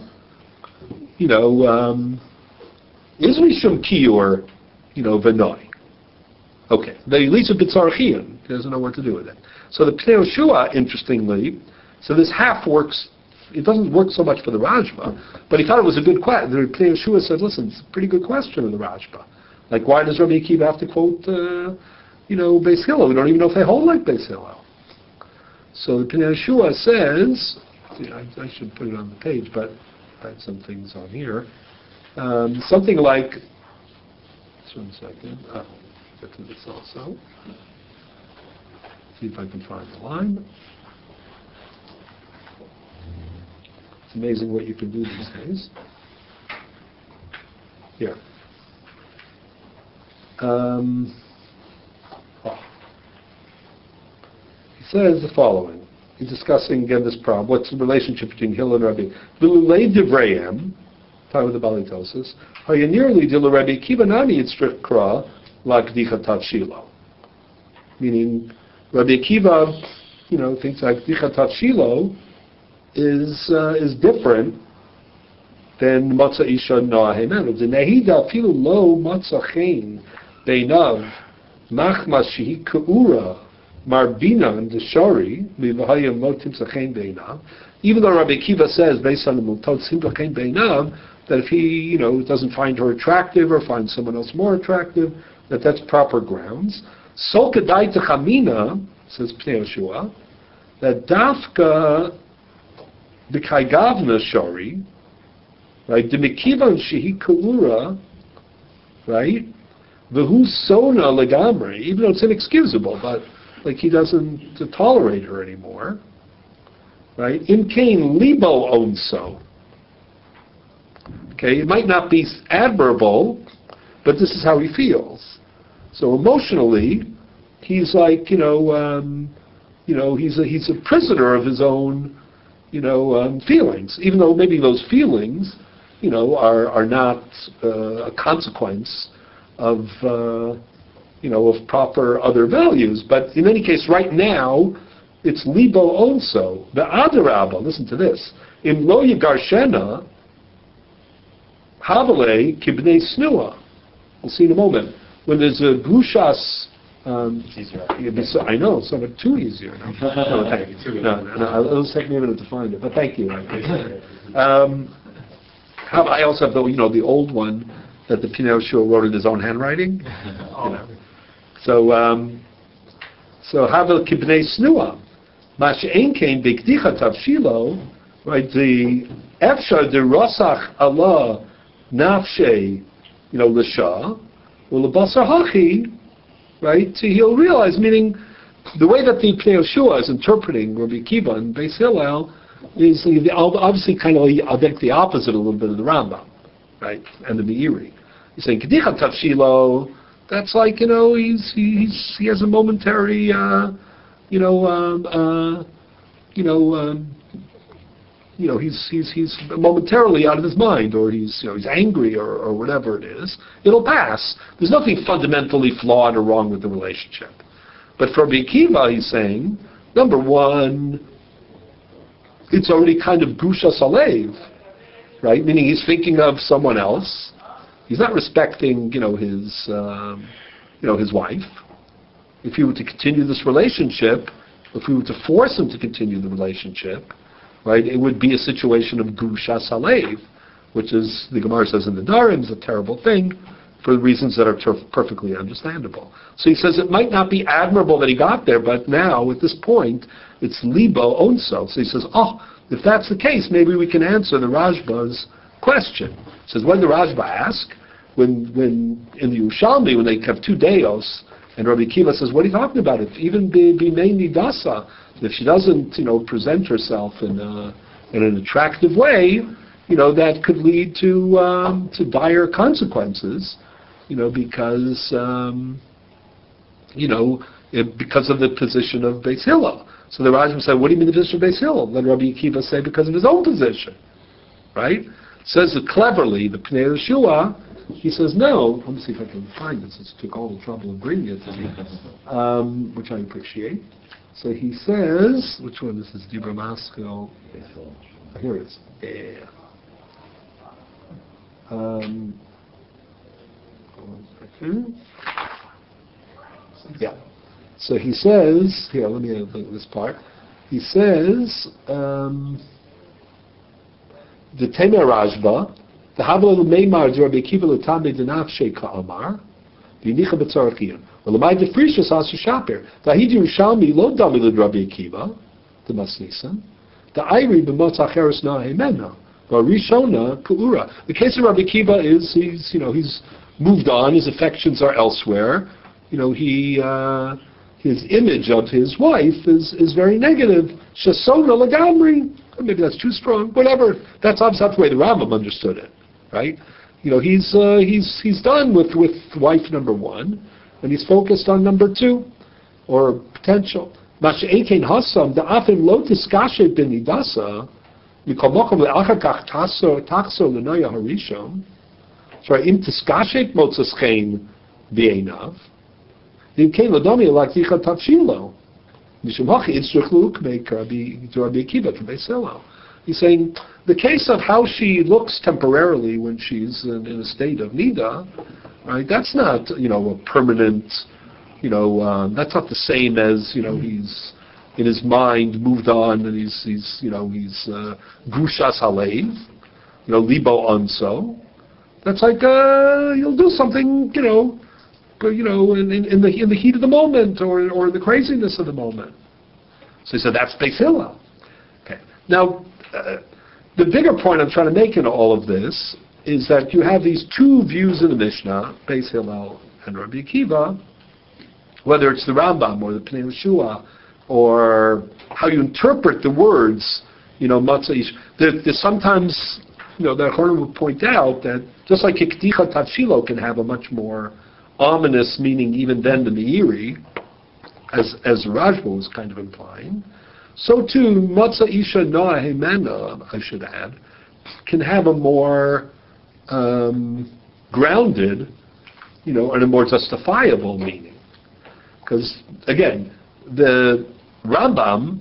is Rishum Kiyor, V'noi. Okay, the Elisa B'tzarachian doesn't know what to do with it. So the Pnei Yehoshua, interestingly, so this half works. It doesn't work so much for the Rajba, but he thought it was a good question. The Pnei Yehoshua said, listen, it's a pretty good question in the Rajba. Like, why does Rabbi Akiva have to quote, Beis Hillel? We don't even know if they hold like Beis Hillel. So the Pnei Yehoshua says, I should put it on the page, but I had some things on here. Something like, just 1 second, I'll get to this also. See if I can find the line. It's amazing what you can do these days. Here. He says the following. He's discussing again this problem. What's the relationship between Hillel and Rabbi? V'lulei divrayim, talking with the Balitosis, hayanirli dil Rabbi Akiva nami yitzrikra la'kdicha tavshilo. Meaning, Rabbi Akiva, thinks like kdicha tavshilo is different than matzah isha noahemenu. The nehida afilu lo matzah chen beinav machmas shehi keura marbinan deshari mivahayim lo timtzah chen beinav. Even though Rabbi Akiva says based on the mutot simcha chen beinav that if he doesn't find her attractive or finds someone else more attractive, that's proper grounds. So kedai techamina, says Pnei Yehoshua, that dafka the Kaigavna Shari, right? The Mekivan Shehi Kalura, right? V'hu Sona Legamre, even though it's inexcusable, but like he doesn't tolerate her anymore, right? In Cain Libo Onso. Okay, it might not be admirable, but this is how he feels. So emotionally, he's like, he's a prisoner of his own feelings, even though maybe those feelings, are not a consequence of, of proper other values. But in any case, right now, it's libo also. The adarabba, listen to this. Im lo yigarshena, havale kibnei snua. We'll see in a moment. When there's a grushas, it's easier. I know, so much too easier. No, thank you. It'll take me a minute to find it, but thank you. I also have the old one that the Pnei Yehoshua wrote in his own handwriting. So Havel Kibnei Snua, Mash Einkein B'Kdicha Tavshilo, right? The Efshar de Rosach Allah Nafshe, L'Shah, U'L'Basar Hachi, right? He'll realize, meaning the way that the Pnei Yehoshua is interpreting Rabbi Akiva and Beis Hillel is obviously kind of, I think, the opposite a little bit of the Rambam, right? And the Meiri. He's saying Kedicha Tavshilo. That's like he has a momentary he's momentarily out of his mind, or he's angry, or whatever it is. It'll pass. There's nothing fundamentally flawed or wrong with the relationship. But for Rabbi Akiva, he's saying, number one, it's already kind of grusha salev, right? Meaning he's thinking of someone else. He's not respecting, his wife. If he were to continue this relationship, if we were to force him to continue the relationship, right, it would be a situation of grusha salev, which is, the Gemara says in the Darim, is a terrible thing for reasons that are perfectly understandable. So he says it might not be admirable that he got there, but now, at this point, it's libo onso. So he says, if that's the case, maybe we can answer the Rajba's question. He says, when the Rajba ask, when in the Yerushalmi, when they have two deos, and Rabbi Akiva says, what are you talking about? If even b'mei nidasa, if she doesn't, present herself in an attractive way, that could lead to dire consequences, because because of the position of Beis Hillel. So the Rajba said, what do you mean the position of Beis Hillel? Then Rabbi Akiva say, because of his own position, right? Says it cleverly, the Pnei Yehoshua, he says, no. Let me see if I can find it, since it took all the trouble of bringing it to me, which I appreciate. So he says, which one? This is Dibra Maskell. Here it is. Yeah. One second. Yeah. So he says, here, let me have this part. He says, the Temer Rajba, the Havla Meimar Rabbi Akiva L'Tamei D'Nafshei Ka'amar, V'Yinicha B'Tzarachiyan. V'Lamai D'Frishas Asu Shapir. V'Ahid Yerushalmi Lo Dami L'Rabbi Akiva, the Masnisan. The Ayri B'Motz Acheres Na'emena. V'Arishona Pu'ura. The case of Rabbi Akiva is, he's moved on. His affections are elsewhere. His image of his wife is very negative. Shasona Lagamri. Maybe that's too strong. Whatever. That's obviously not the way the Rambam understood it, right? He's done with wife number one, and he's focused on number two, or potential. Masha'ekein hasam da'afim lo tiskashe b'nidasa mikomokom le'achar kach takso l'noya harishon. Sorry, im tiskashe motzaschein b'einav. Im kein l'domi l'akzicha tavshilo. He's saying the case of how she looks temporarily when she's in a state of nida, right? That's not a permanent, that's not the same as he's in his mind moved on and he's grushas halev, libo onso. That's like you'll do something, in the heat of the moment or the craziness of the moment. So he said that's Beis Hillel. Okay. Now, the bigger point I'm trying to make in all of this is that you have these two views in the Mishnah, Beis Hillel and Rabbi Akiva, whether it's the Rambam or the Pnei Yehoshua, or how you interpret the words, matzah ish. There's sometimes, the Achronim would point out that just like K'ticha Tavshilo can have a much more ominous meaning even than the Meiri, as Rajba was kind of implying. so too, Matzah Isha Noah Hemena, I should add, can have a more grounded, and a more justifiable meaning. Because, again, the Rambam,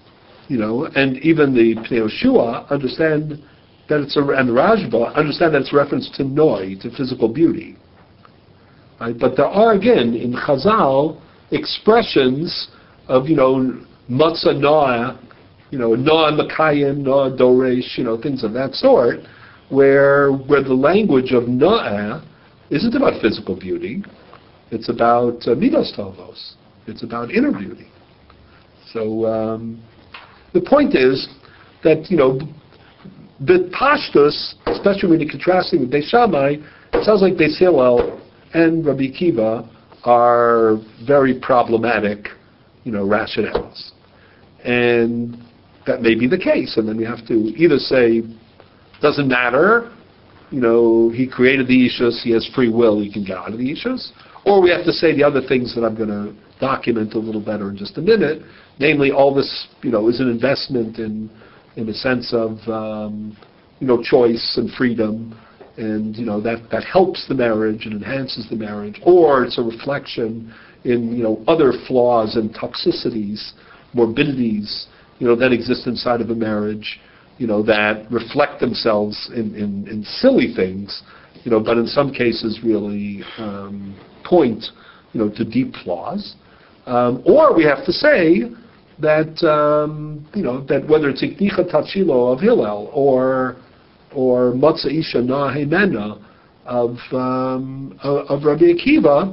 and even the Pnei Yehoshua understand that and the Rashba understand that it's reference to noi, to physical beauty. Right? But there are, again, in Chazal, expressions of, Matzah Noah, Noah Makayim, Noah Doresh, things of that sort, where the language of Noah isn't about physical beauty, it's about midos tovos, it's about inner beauty. So the point is that, the pashtus, especially when you're contrasting with Beis Shammai, it sounds like Beis Hillel and Rabbi Akiva are very problematic, rationales. And that may be the case, and then we have to either say, doesn't matter, he created the Ishus, he has free will, he can get out of the Ishus, or we have to say the other things that I'm going to document a little better in just a minute, namely all this, is an investment in a sense of, choice and freedom, and, that helps the marriage and enhances the marriage, or it's a reflection in, other flaws and toxicities, morbidities, that exist inside of a marriage, that reflect themselves in silly things, but in some cases really point, to deep flaws. Or we have to say that, that whether it's Iknicha Tachilo of Hillel or Matzah Isha Noah Hemena of Rabbi Akiva,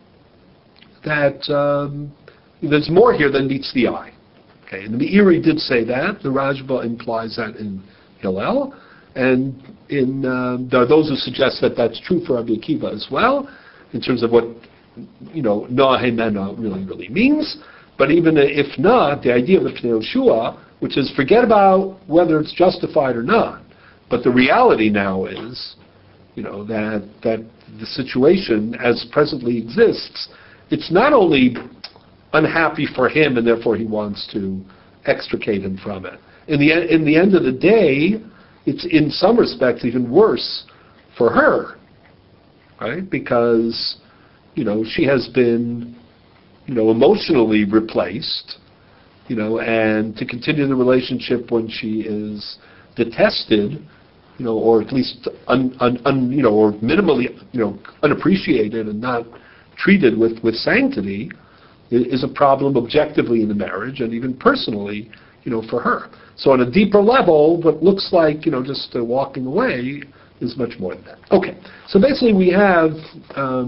that there's more here than meets the eye. Okay, and the Meiri did say that. The Rashba implies that in Hillel, and there are those who suggest that that's true for Rabbi Akiva as well, in terms of what Noah Hemena really means. But even if not, the idea of the Pnei Yehoshua, which is forget about whether it's justified or not, but the reality now is, that the situation as presently exists, it's not only unhappy for him and therefore he wants to extricate him from it. In the end of the day, it's in some respects even worse for her, right? Because, she has been, emotionally replaced, and to continue the relationship when she is detested, or at least or minimally, unappreciated and not treated with sanctity, is a problem objectively in the marriage and even personally, for her. So on a deeper level, what looks like, just walking away is much more than that. Okay, so basically we have a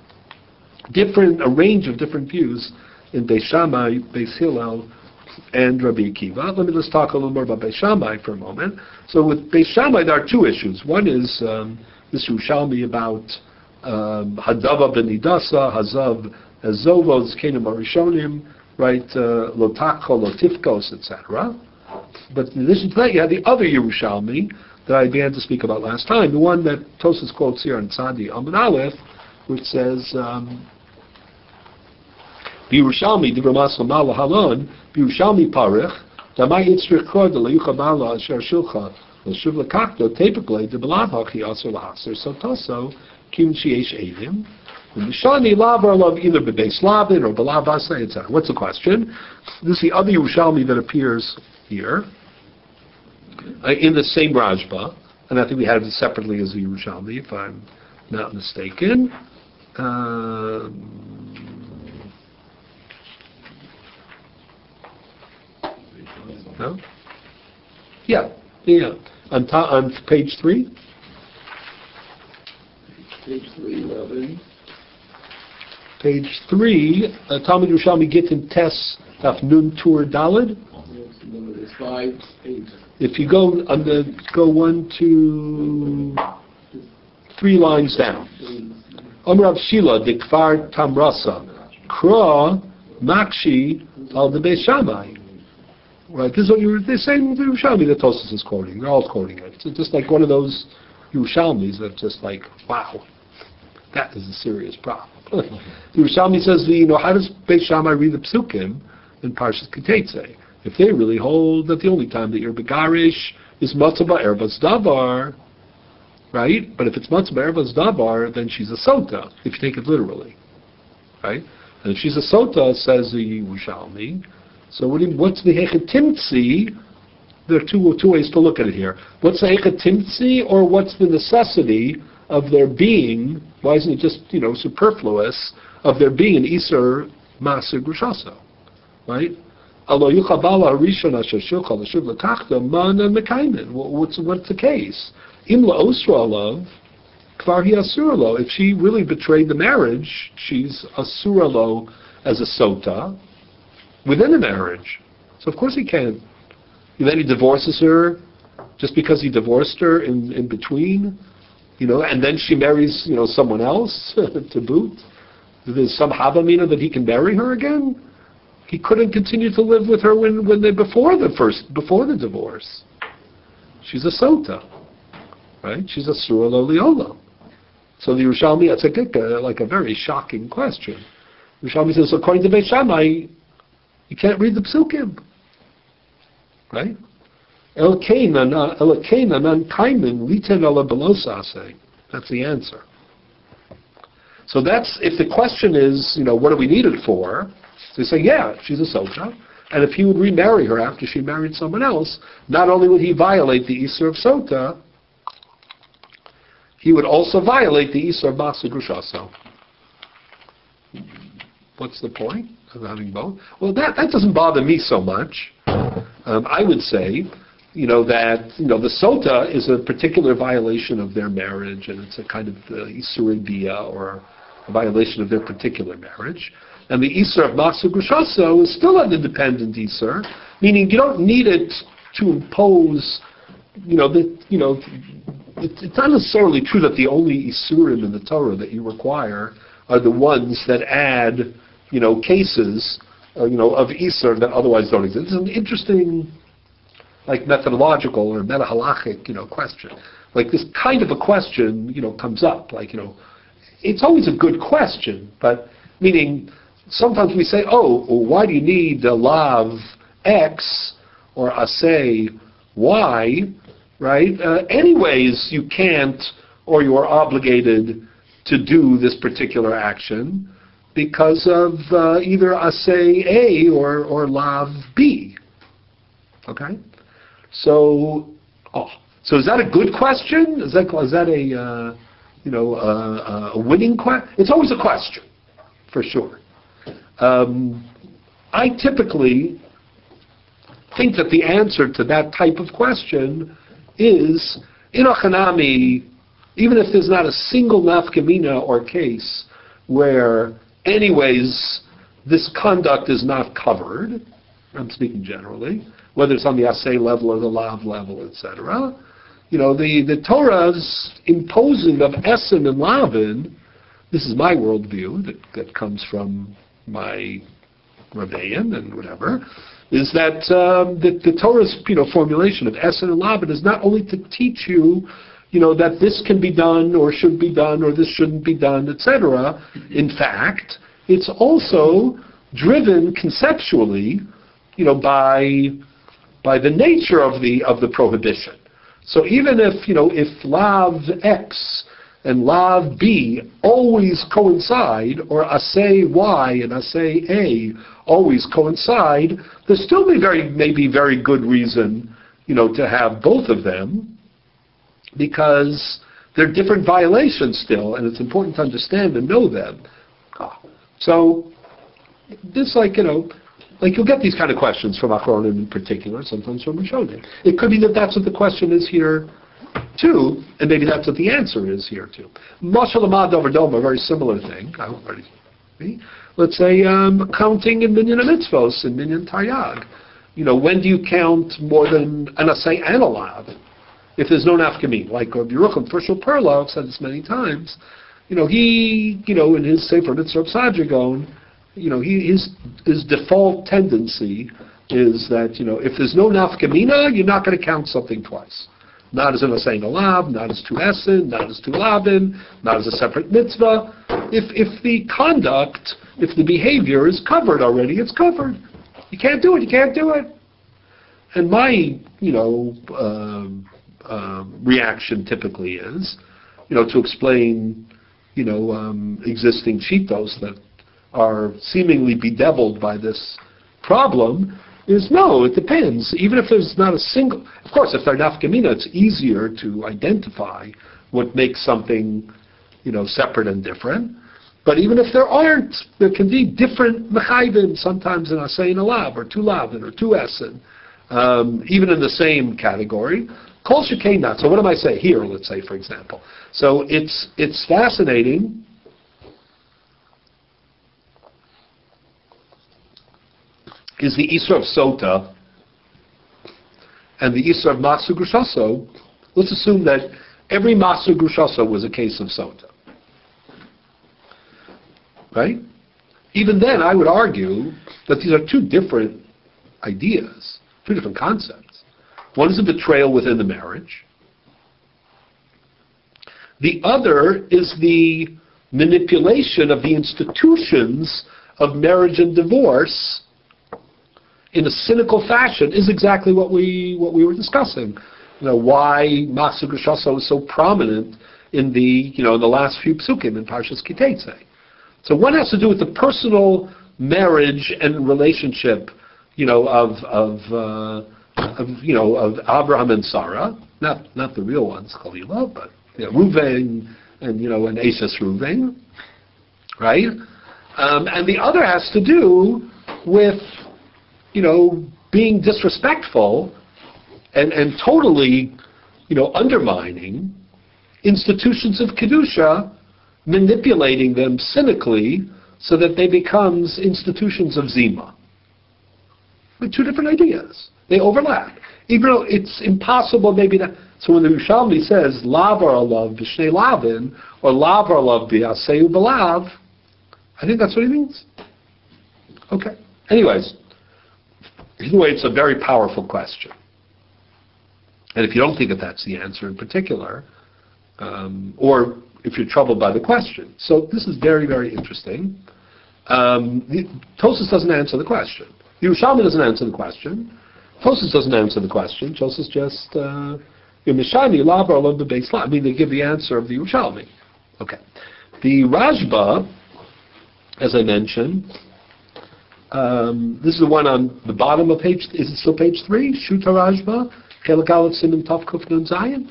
range of different views in Beis Shammai, Beis Hillel, and Rabbi Akiva. Let's talk a little more about Beis Shammai for a moment. So with Beis Shammai, there are two issues. One is this Yerushalmi about Hadava benidasa, Hazav Zovos, Kenim Arishonim, right, Lotakho, Lotifkos, etc. But in addition to that, you have the other Yerushalmi that I began to speak about last time, the one that Tosfos quotes here in Tzadi Amud Aleph, which says, B'Yerushalmi, Divrei Masel Mala Halon, B'Yerushalmi Parich, Damai Yitzrich Kor, Delayucha Mala Asher Shulcha, L'Shuv L'Kakto, Tepeklei, Debelav Hachi Asur L'Haser, Sotoso, Kim Shiesh Eidim, Mishani Lavar Love either B'Beis Lavin or B'Lav Asay, etc. What's the question? This is the other Yerushalmi that appears here, in the same Rashba, and I think we have it separately as a Yerushalmi, if I'm not mistaken. No? Yeah. On page 3? Page 311. Page 3, Talmud Yerushalmi Gittin Tes Daf Nun Tur Dalid. It's 5, 8. If you go 1, 2, 3 lines down. Omrav Shila Dikvar Tamrasa Kra Makshi Al the Beis Shammai. Right, this is what they're saying. The Yerushalmi that Tosfos is quoting. They're all quoting it. It's just like one of those Yerushalmis that just like, wow, that is a serious problem. The Yerushalmi says, how does Beis Shammai read the Psukim in Parshas Kiteitzei? If they really hold that the only time that you're begarish is matzah ba'erbas davar, right? But if it's matzah ba'erbas davar, then she's a sota, if you take it literally, right? And if she's a sota, says the Yerushalmi, so what's the hechetimtzi? There are two ways to look at it here. What's the hechetimtzi, or what's the necessity of there being? Why isn't it just superfluous of there being an iser maser grushaso, right? What's the case? If she really betrayed the marriage, she's asura lo as a sota within the marriage. So of course he can't. Then he divorces her just because he divorced her in between, and then she marries someone else to boot. There's some havamina that he can marry her again. He couldn't continue to live with her before the divorce. She's a sota, right? She's a surah lo liola. So the Yerushalmi, it's like a very shocking question. The Yerushalmi says, according to Beit Shammai, you can't read the psukim, right? El keina nan kaimin liten ala belosase. That's the answer. So that's, if the question is, what do we need it for? So they say, yeah, she's a sota. And if he would remarry her after she married someone else, not only would he violate the Isur of sota, he would also violate the Isur of Maser Grushaso. What's the point of having both? Well, that doesn't bother me so much. I would say, that, the sota is a particular violation of their marriage, and it's a kind of Isurin Bia, or a violation of their particular marriage. And the Isur of Maser Grushaso is still an independent Isur, meaning you don't need it to impose, it's not necessarily true that the only Isurim in the Torah that you require are the ones that add, cases, of Isur that otherwise don't exist. It's an interesting, methodological or meta-halachic, question. This kind of a question, comes up. It's always a good question, but meaning sometimes we say, why do you need a lav X or asay Y, right? Anyways, you can't, or you are obligated to do this particular action because of either asay A or lav B. Okay? So is that a good question? Is that a winning question? It's always a question, for sure. I typically think that the answer to that type of question is, in a chanami, even if there's not a single nafkamina or case where, anyways, this conduct is not covered, I'm speaking generally, whether it's on the asay level or the lav level, etc., the Torah's imposing of Essen and Lavin, this is my worldview that comes from my Rebbein and whatever, is that the Torah's formulation of Essen and Lavin is not only to teach you, that this can be done or should be done or this shouldn't be done, etc. In fact, it's also driven conceptually, by the nature of the prohibition. So even if lav X and lav B always coincide, or asay Y and asay A always coincide, there still may be very good reason, to have both of them, because they're different violations still, and it's important to understand and know them. So this, you'll get these kind of questions from Achronim in particular, sometimes from Rishonim. It could be that that's what the question is here too, and maybe that's what the answer is here too. Mashal Amad Dover Doma, a very similar thing. I hope already. Let's say counting in Minyan Mitzvos and Minyan Taryag. When do you count more than an asay and a lav? If there's no nafkamin, like Rabbi Yerucham Fershel Perlo, I've said this many times. He, in his Sefer Mitzvah Sadragon, his default tendency is that, if there's no nafkamina, you're not going to count something twice. Not as an asay alav, not as two essen, not as two lavin, not as a separate mitzvah. If the conduct, if the behavior is covered already, it's covered. You can't do it, you can't do it. And my, reaction typically is, to explain, existing chitos that are seemingly bedeviled by this problem, is no, it depends. Even if there's not a single, of course, if they're nafkamina, it's easier to identify what makes something, separate and different. But even if there aren't, there can be different mechayvim, sometimes in asein alav, or two lavin, or two essen, even in the same category. Kol shekain not. So what am I saying here, let's say, for example? So it's fascinating. Is the Isra of Sota and the Isra of Masu Grushaso, let's assume that every Masu Grushaso was a case of Sota. Right? Even then, I would argue that these are two different ideas, two different concepts. One is a betrayal within the marriage. The other is the manipulation of the institutions of marriage and divorce in a cynical fashion, is exactly what we were discussing. Why Masu Grushaso is so prominent in the the last few psukim in Parshas Kiteitzei. So one has to do with the personal marriage and relationship, of Abraham and Sarah, not the real ones, Chalila, but Reuven and and Ashes Reuven, right? And the other has to do with being disrespectful and totally undermining institutions of kedusha, manipulating them cynically so that they becomes institutions of zima. But two different ideas. They overlap. Even though it's impossible maybe that. So when the Yerushalmi says, Lavar alav b'shnei lavin, or Lavar alav b'yaseu b'lav, I think that's what he means. Okay. Anyways, either way, it's a very powerful question. And if you don't think that that's the answer in particular, or if you're troubled by the question. So this is very, very interesting. Tosfos doesn't answer the question. The Yerushalmi doesn't answer the question. Tosfos doesn't answer the question. Tosfos just, I mean, they give the answer of the Yerushalmi. Okay. The Rashba, as I mentioned, this is the one on the bottom of page, is it still page 3? Shuta Rashba, Chelik Aleph Siman Tov Kuf Nun Zayin?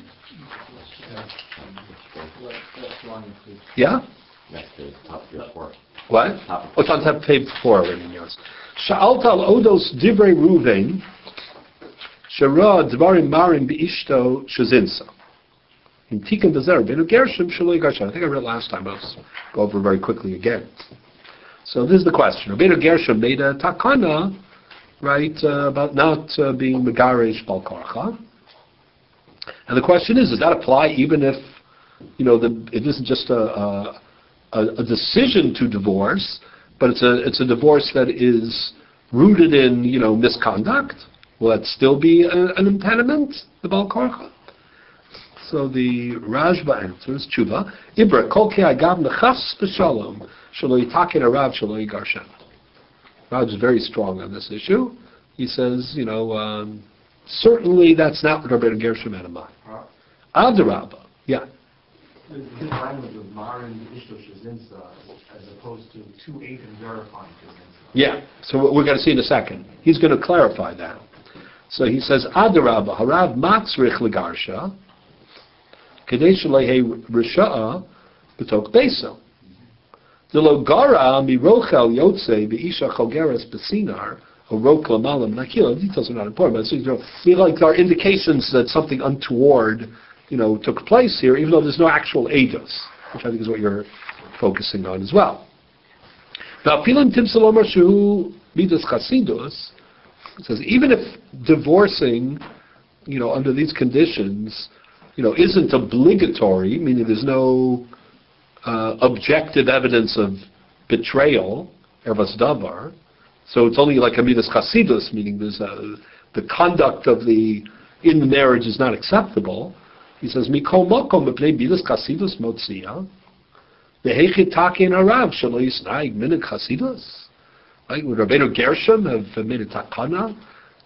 Yeah? That's the top 3 or 4. What? Oh, it's on top page 4 already in yours. Sha'alta al odos divrei Ruvain, shara dvarim marim beishto shazinsa. In Tikkun Bezer, Benu Gershom Shaloi Garshan. I think I read last time, but I'll go over very quickly again. So this is the question. Benu Gershom made a takana, right, about not being Megaresh Bal Korcha. And the question is, does that apply even if, it isn't just a decision to divorce, but it's a divorce that is rooted in, misconduct? Will that still be an impediment, the Bal Korcha? So the Rashba answers, Tshuva, Ibra, kol ki agav nechas b'shalom, shelo yitaken arav shelo yigarshen. Raj is very strong on this issue. He says, certainly that's not what Rabbeinu Gershom had in mind. Adarabba, yeah. His language of Marin Ishto Shazinsa as opposed to 2-8 and verifying Shazinsa. Yeah, so we're going to see in a second. He's going to clarify that. So he says, Adarabba, harav matzrich legarsha, kedei shelehe risha'a b'tok beso. Delo gara mirochel yotze be'isha chogeres b'sinar, or rok lamalam nakil. Details are not important, but there are indications that something untoward took place here, even though there's no actual eidos, which I think is what you're focusing on as well. Now, Pilim Timsalomar Shu Midas Chasidus says, even if divorcing, under these conditions, isn't obligatory, meaning there's no objective evidence of betrayal, ervas davar, so it's only like a Midas Chasidus, meaning there's the conduct of in the marriage is not acceptable. He says, Mikol Mokom b'pnei Midas Chasidus motzia, v'heichit takein harav shelo yisnaig minig Chasidus. Right? Would Rabbeinu Gershom have made a takana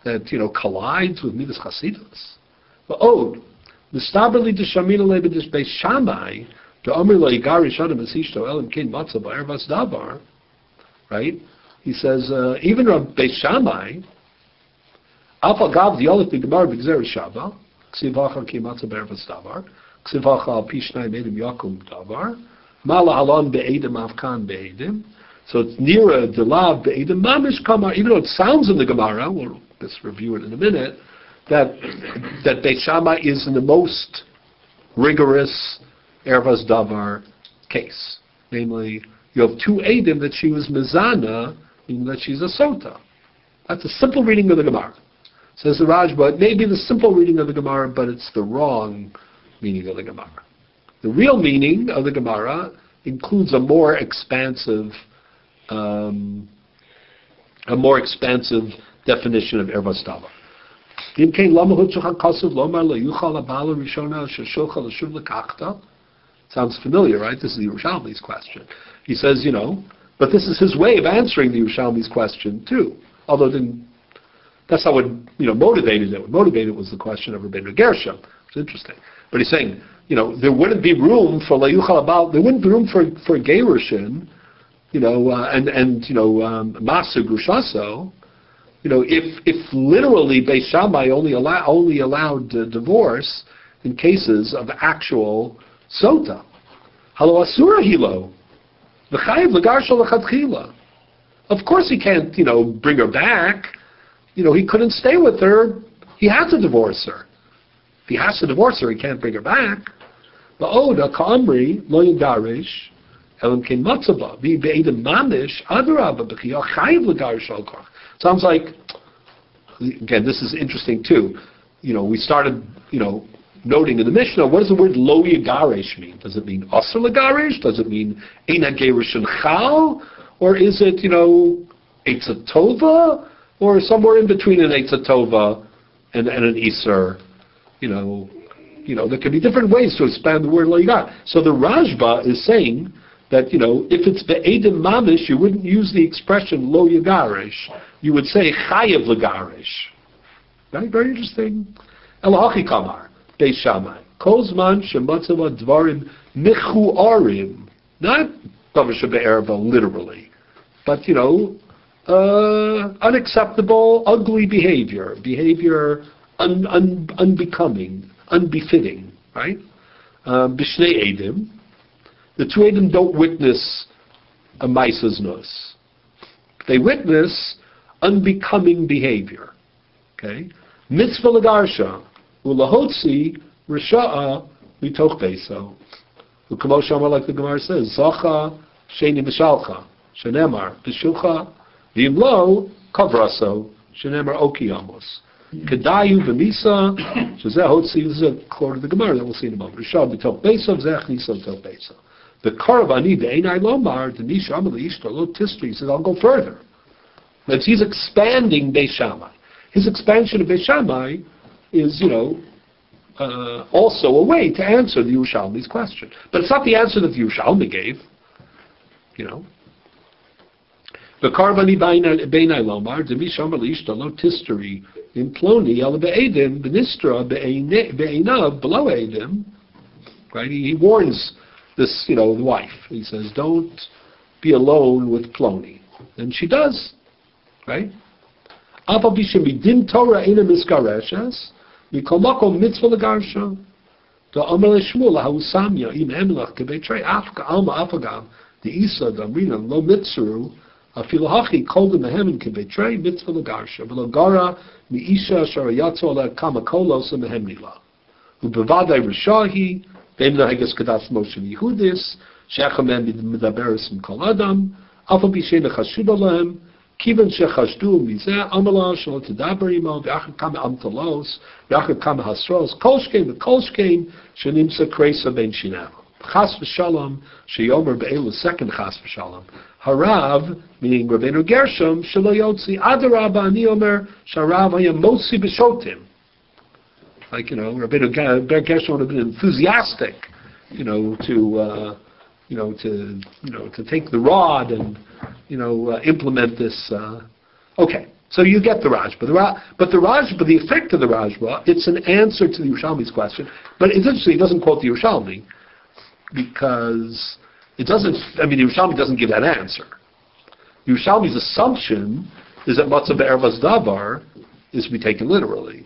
that, collides with Midas Chasidus. But Mistabeli de Shamina Lebedish Beis Shammai, to Omer Lo Yigarish Adam Esishto Elim Kin Matzah Ba'ervas Davar, right? He says, even Rabbi Beis Shammai, Alpha Gav the Yolik B'Gemar B'Gzer Shava, Ksiv Hacha Ki Matzah Ba'ervas Davar, Ksiv Hacha Al Pishnai Medim Yakum Davar, Mala Halon Be'edim Avkan Be'edim. So it's nearer the Lav Be'edim Mamish Kamar, even though it sounds in the Gemara, we'll just review it in a minute, that Beis Shammai is in the most rigorous Ervas Davar case. Namely, you have 2 Eidim that she was Mizana, meaning that she's a Sota. That's a simple reading of the Gemara. Says the Rajba, it may be the simple reading of the Gemara, but it's the wrong meaning of the Gemara. The real meaning of the Gemara includes a more expansive definition of Ervas Davar. Sounds familiar, right? This is the Yerushalmi's question. He says, but this is his way of answering the Yerushalmi's question too. Although that's how it motivated it. What motivated it was the question of Rabbeinu Gershom. It's interesting. But he's saying, there wouldn't be room for Layuchal Abal, there wouldn't be room for Gerushin, Masu Grushaso, if literally Beis Shammai only allowed divorce in cases of actual Sota. Halo Asura Hilo. V'chayiv l'garsha l'chadchila. Of course he can't, bring her back. He couldn't stay with her. He had to divorce her. If he has to divorce her, he can't bring her back. Ba'oda ka'amri lo yigarish elam kein matzaba. V'be'edim mamish adarabba b'chiyah chayiv l'garsha l'kach. Sounds like, again, this is interesting too. We started, noting in the Mishnah, what does the word lo yigarish mean? Does it mean asr l'garish? Does it mean eina gerushin chal? Or is it, eitzah tova? Or somewhere in between an eitzah tova and an iser? There could be different ways to expand the word lo yigar. So the Rajba is saying that, if it's be'edim mamish, you wouldn't use the expression lo yigarish. You would say chayev l'garish. Very, very interesting. Elahachi kamar, Beis Shammai. Kol zman shematzav dvarim mechuarim. Not davar shebe'erva literally, but, unacceptable, ugly behavior unbecoming, unbefitting, right? B'shnei edim. The 2 edim don't witness a maisas nos. They witness unbecoming behavior. Okay? Mitzvah l'garsha, ulahotzi risha'a mitoch beso. U'kamo shamar, like the Gemara says, zacha sheni b'shalcha, shenemar b'shulcha, v'im lo kavraso, shenemar okiyamos. Kedayu v'misa, shezeh hotzi, this is a quote of the Gemara that we'll see in a moment. Risha'a mitoch beso, zech nisa mitoch beso. The Karavani, the Einai Lomar, the Nisha Amal Ishtar, Lo Tistri, he says, I'll go further. But he's expanding Beis Shammai. His expansion of Beis Shammai is, also a way to answer the Yerushalmi's question. But it's not the answer that the Yerushalmi gave, The Karavani Beinai Lomar, the Nisha Amal Ishtar, Lo Tistri, in Ploni, Ala Be'edim, Benistra, Be'einav, below Edim, right? He warns this, the wife. He says, don't be alone with Ploni. And she does, right? Apa b'shem midin Torah ina miskareshes, mikol makom mitzvah l'garsha, da amar l'shmuel ha'u samya im emlach kebeitrei afka alma afagav, the isa damrina lo mitzru, afilu hachi kol de mehemin kebeitrei mitzvah l'garsha, v'lo gara mi'isha sharayatzo ala kama kolos mehemnila. Ubevadai rishahi, V'em naheges kadas Moshe Yehudis, she'achamem medaberes kol adam, afa b'shem nechashuda lahem, kiven shechashdu mizeh amala shelo tedaber imo, v'achad kama amtalos, v'achad kama hasros, kolshkein v'kolshkein, shenimsa kreisa ben shinav. Chas v'shalom, sheyomer be'elu second chas v'shalom. Harav, meaning Rabbeinu Gershom, shelo yotzi adarabba ani omer, sharav hayam motzi b'shotim. Like, Rabbeinu Gershom would have been enthusiastic, to take the rod and, implement this. Okay, So you get the Rajba. But the Rajba, the effect of the Rajba, it's an answer to the Yerushalmi's question. But it's interesting, it doesn't quote the Yerushalmi, because it doesn't, the Yerushalmi doesn't give that answer. The Yerushalmi's assumption is that Matzah Be'ervas Davar is to be taken literally.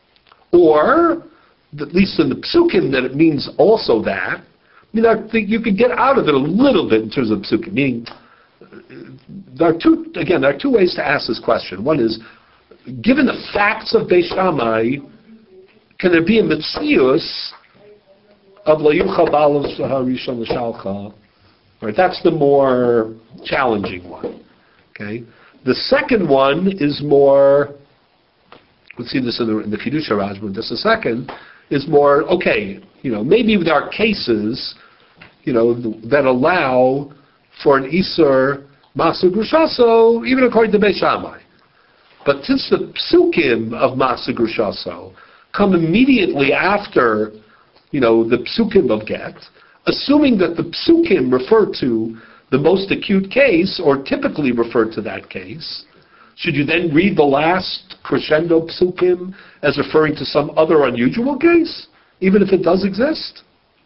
Or, at least in the Psukim, that it means also that. I think you could get out of it a little bit in terms of Psukim, meaning, there are two ways to ask this question. One is, given the facts of Beis Shammai, can there be a mitzius of la yuchal ba'al harishon l'shalcha? Right, that's the more challenging one. Okay, the second one is more. We'll see this in the Kiddush Rajba in just a second. Is more okay. Maybe there are cases, that allow for an Isur Maser Grushaso, even according to Beis Shammai. But since the Psukim of Maser Grushaso come immediately after, the Psukim of Get, assuming that the Psukim refer to the most acute case, or typically refer to that case, should you then read the last crescendo Psukim as referring to some other unusual case, even if it does exist?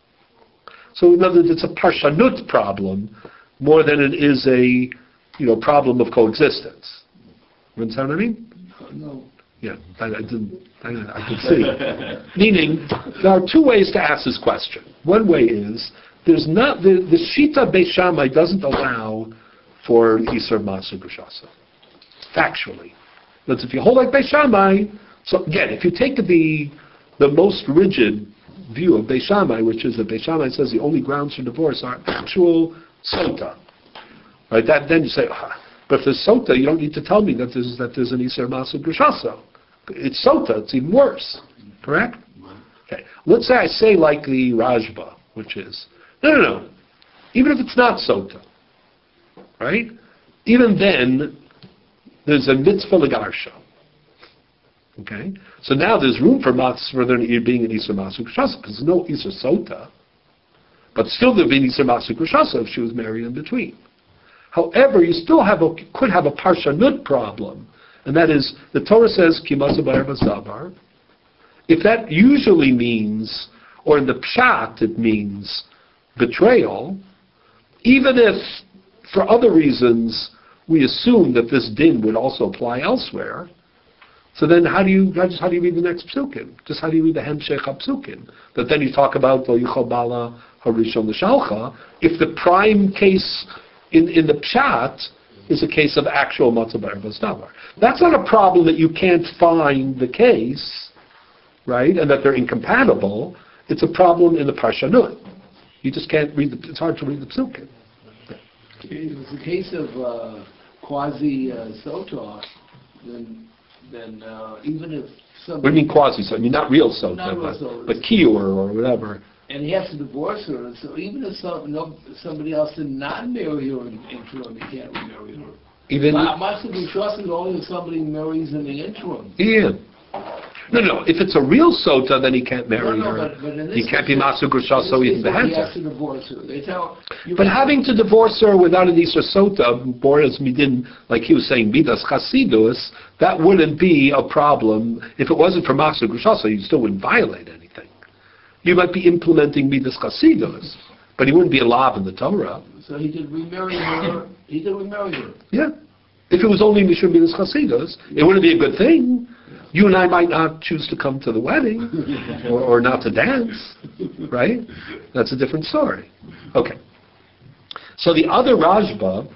So in other words, it's a parshanut problem more than it is a, problem of coexistence. You understand what I mean? No. Yeah, I could see. Meaning, there are two ways to ask this question. One way is, there's not, the Shita Beis Shammai doesn't allow for Isur Maser Grushaso. Factually. But if you hold like Beis Shammai, so again, if you take the most rigid view of Beis Shammai, which is that Beis Shammai says the only grounds for divorce are actual sota, right? Then you say, but if there's sota, you don't need to tell me that there's an Isur Maser Grushaso. It's sota. It's even worse. Correct? Okay. Let's say I say like the Rajba, which is no. Even if it's not sota, right? Even then, there's a mitzvah legarsha. Okay, so now there's room for there being an Isur Maser Grushaso, because there's no Isur Sota, but still there'd be an Isur Maser Grushaso if she was married in between. However, you still could have a parshanut problem, and that is, the Torah says, Ki Matzah Be'ervas Davar. If that usually means, or in the Pshat it means, betrayal, even if, for other reasons, we assume that this din would also apply elsewhere, so then how do you read the next psukim? Just how do you read the Hemshech HaPsukim? That then you talk about Lo Yuchal Bala Harishon L'Shalcha, if the prime case in the Pshat is a case of actual Matzah Be'ervas Davar. That's not a problem that you can't find the case, right, and that they're incompatible. It's a problem in the Parshanut. You just can't read it's hard to read the psukim. If it's a case of quasi-sota, then even if somebody... What do you mean quasi-sota? I mean not real sota, but kiyur or whatever. And he has to divorce her, so even if somebody else did not marry her in interim, he can't remarry her. Even... Matzah Grushaso is only if somebody marries in the interim. Yeah. No. If it's a real sota, then he can't marry her. But he can't be Matzah Grushaso even behind He her. has to divorce her. But having to divorce her without an Isur Sota, Boris Midin, like he was saying, Midas Chasidus, that wouldn't be a problem. If it wasn't for Matzah Grushaso, you still wouldn't violate anything. You might be implementing Midas Chasidus, but he wouldn't be a lav in the Torah. So he could remarry her. Yeah. If it was only Mishum Midas Chasidus, it wouldn't be a good thing. You and I might not choose to come to the wedding or not to dance, right? That's a different story. Okay. So the other Rajba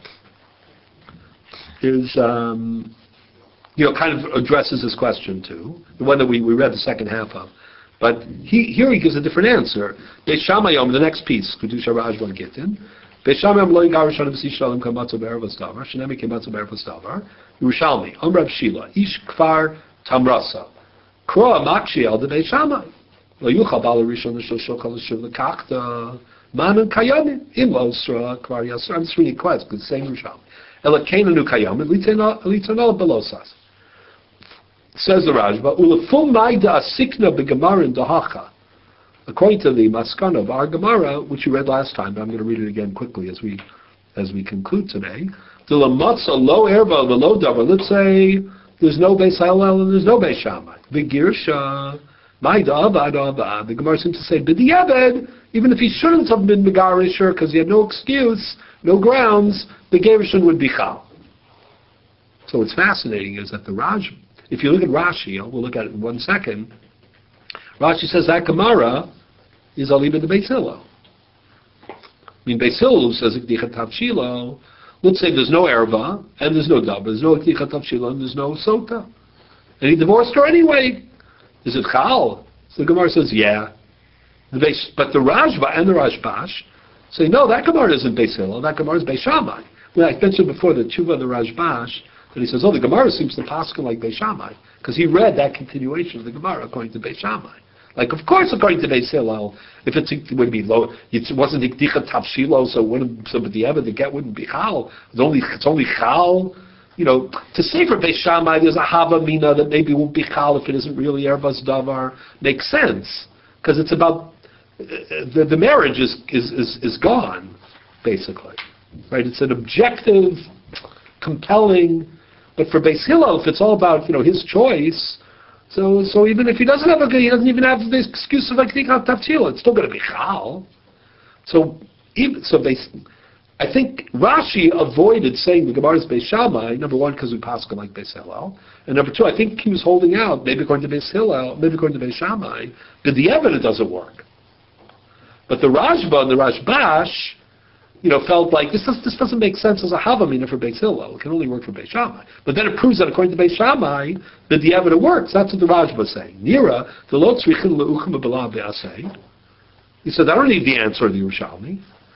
is, kind of addresses this question too, the one that we read the second half of. But here he gives a different answer. Beis Shammai Yom, the next piece, Kedusha Rajba Gittin. Beis Shammai Yom lo yigar Rishon b'si shalom k'matzah be'ervas davar, shenemi k'matzah be'ervas davar. Yerushalmi, Amrav Shila, Ish Kfar Tamrasa. Kroa Makshi al de Beis Shammai. Lo yuchal bala Rishon l'shloshol l'shuv l'kachta manan kayamin. Im lo sra kvar yasra. I'm just reading quite because same Yerushalmi. Ela kenanu kayamin litanol belosas. Says the Rajba, Ulefum Maida Asikna Begamarin Dahacha. According to the Maskana of our Gemara, which you read last time, but I'm going to read it again quickly as we conclude today. Let's say there's no Beis Hillel and there's no Beis Shammai. V'girsha, my da'ava, the Gemara seems to say, b'di'eved, even if he shouldn't have been megarisher because he had no excuse, no grounds, the gerushin would be chal. So what's fascinating is that if you look at Rashi, we'll look at it in 1 second, Rashi says that Gemara is aliba the Beis Hillel. I mean, Beis Hillel says Ikdicha Tavshilo. Let's say there's no erva and there's no daba, there's no Ikdicha Tavshilo and there's no sota, and he divorced her anyway. Is it chal? So the Gemara says, yeah. But the Rashba and the Rashbash say, no, that Gemara isn't Beis Hillel, that Gemara is Beis Shammai. Well, I mentioned before the tshuva of the Rashbash, that he says, the Gemara seems to paskin like Beis Shammai, because he read that continuation of the Gemara according to Beis Shammai. Like, of course, according to Beis Hillel, if it would be low, it wasn't Ikdicha Tavshilo, so the get wouldn't be chal. It's only chal. To say for Beis Shammai, there's a hava mina that maybe won't be chal if it isn't really ervas davar. Makes sense, because it's about the marriage is gone, basically, right? It's an objective, compelling. But for Beis Hillel, if it's all about his choice. So even if he doesn't even have the excuse of Ikdicha Tavshilo, it's still going to be chal. I think Rashi avoided saying the Gemara is Beis Shammai, number one, because we paskin like Beis Hillel, and number two, I think he was holding out, maybe according to Beis Hillel, maybe according to Beis Shammai, but the evidence doesn't work. But the Rashba and the Rashbash, felt like this doesn't make sense as a havamina for Beis Hillel. It can only work for Beis Shammai. But then it proves that according to Beis Shammai, that the evidence works. That's what the Rashba is saying. Nira, the lo tzrichin leuchim b'belav v'aseh. He said, I don't need the answer of the Yerushalmi.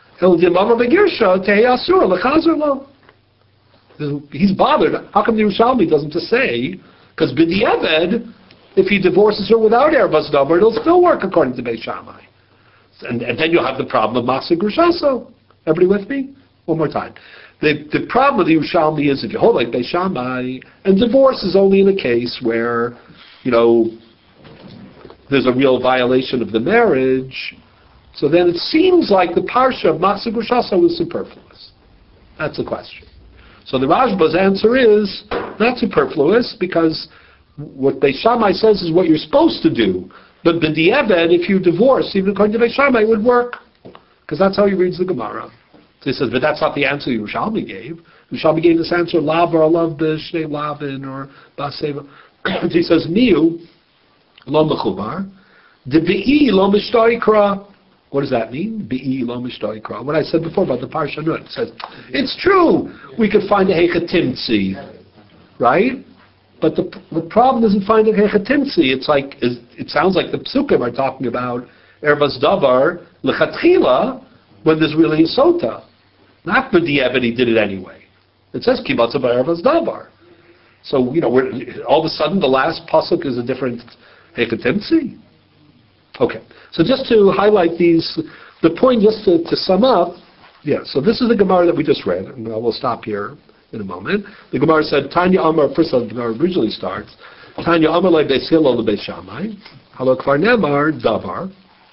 He's bothered. How come the Yerushalmi doesn't just say, because b'di'eved, if he divorces her without ervas davar, it'll still work according to Beis Shammai. And then you'll have the problem of Masa Grushaso. Everybody with me? One more time. The problem with the Yerushalmi is if you hold like Beis Shammai, and divorce is only in a case where, there's a real violation of the marriage, so then it seems like the parsha of Masa Grushaso is superfluous. That's the question. So the Rashba's answer is not superfluous, because what Beis Shammai says is what you're supposed to do. But b'di'eved, if you divorce, even according to Beis Shammai, it would work. Because that's how he reads the Gemara. So he says, but that's not the answer Yerushalmi gave. Yerushalmi gave this answer, lavar, love b'shnei lavin, or baseva. He says, miu, lo mechubar, de be'i lo mishtoikra. What does that mean? Be'i lo mishtoikra. What I said before about the Parsha Nut. It says, it's true, we could find a hechatimtzi, right? But the problem isn't finding hechatimtzi. It sounds like the psukim are talking about ervas davar lechatchila when there's really a sota. Not b'di'eved, he did it anyway. It says kibatza b'ervas davar. So all of a sudden the last pasuk is a different hechatimtzi. Okay. So just to highlight these, the point just to sum up. Yeah. So this is the Gemara that we just read, and we'll stop here in a moment. The Gemara said, Tanya Amar, first of all, the Gemara originally starts, Tanya Amar le Beis Hillel le Beis Shammai, halo kvar nemar davar.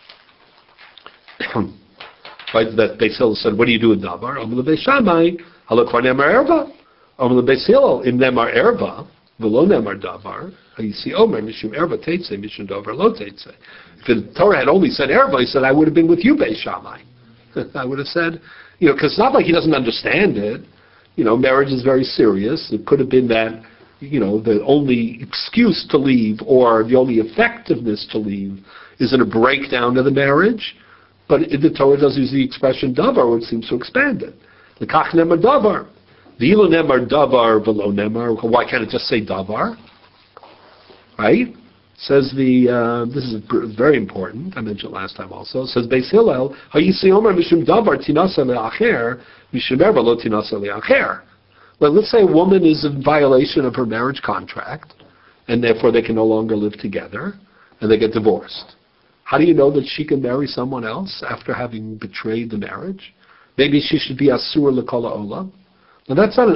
Right, that Beis Hillel said, what do you do with davar? Amar le Beis Shammai, halo kvar nemar erva. Amar le Beis Hillel, im nemar erva, v'lo nemar davar. You see, Omer, mishum erva teitze, mishum davar lo teitze. If the Torah had only said erva, he said, I would have been with you, Beis Shammai. I would have said, because it's not like he doesn't understand it. Marriage is very serious. It could have been that, the only excuse to leave or the only effectiveness to leave is in a breakdown of the marriage. But the Torah does use the expression davar, which seems to expand it. L'kach nemar davar. V'ilo nemar davar v'lo nemar. Why can't it just say davar? Right? Says this is very important. I mentioned it last time also. It says Beis Hillel, Hayisi Omer mishum davar tinasa le'acher, mishum erva lo tinasa le'acher. Well, let's say a woman is in violation of her marriage contract, and therefore they can no longer live together, and they get divorced. How do you know that she can marry someone else after having betrayed the marriage? Maybe she should be asur l'kol ha'olam. Now that's not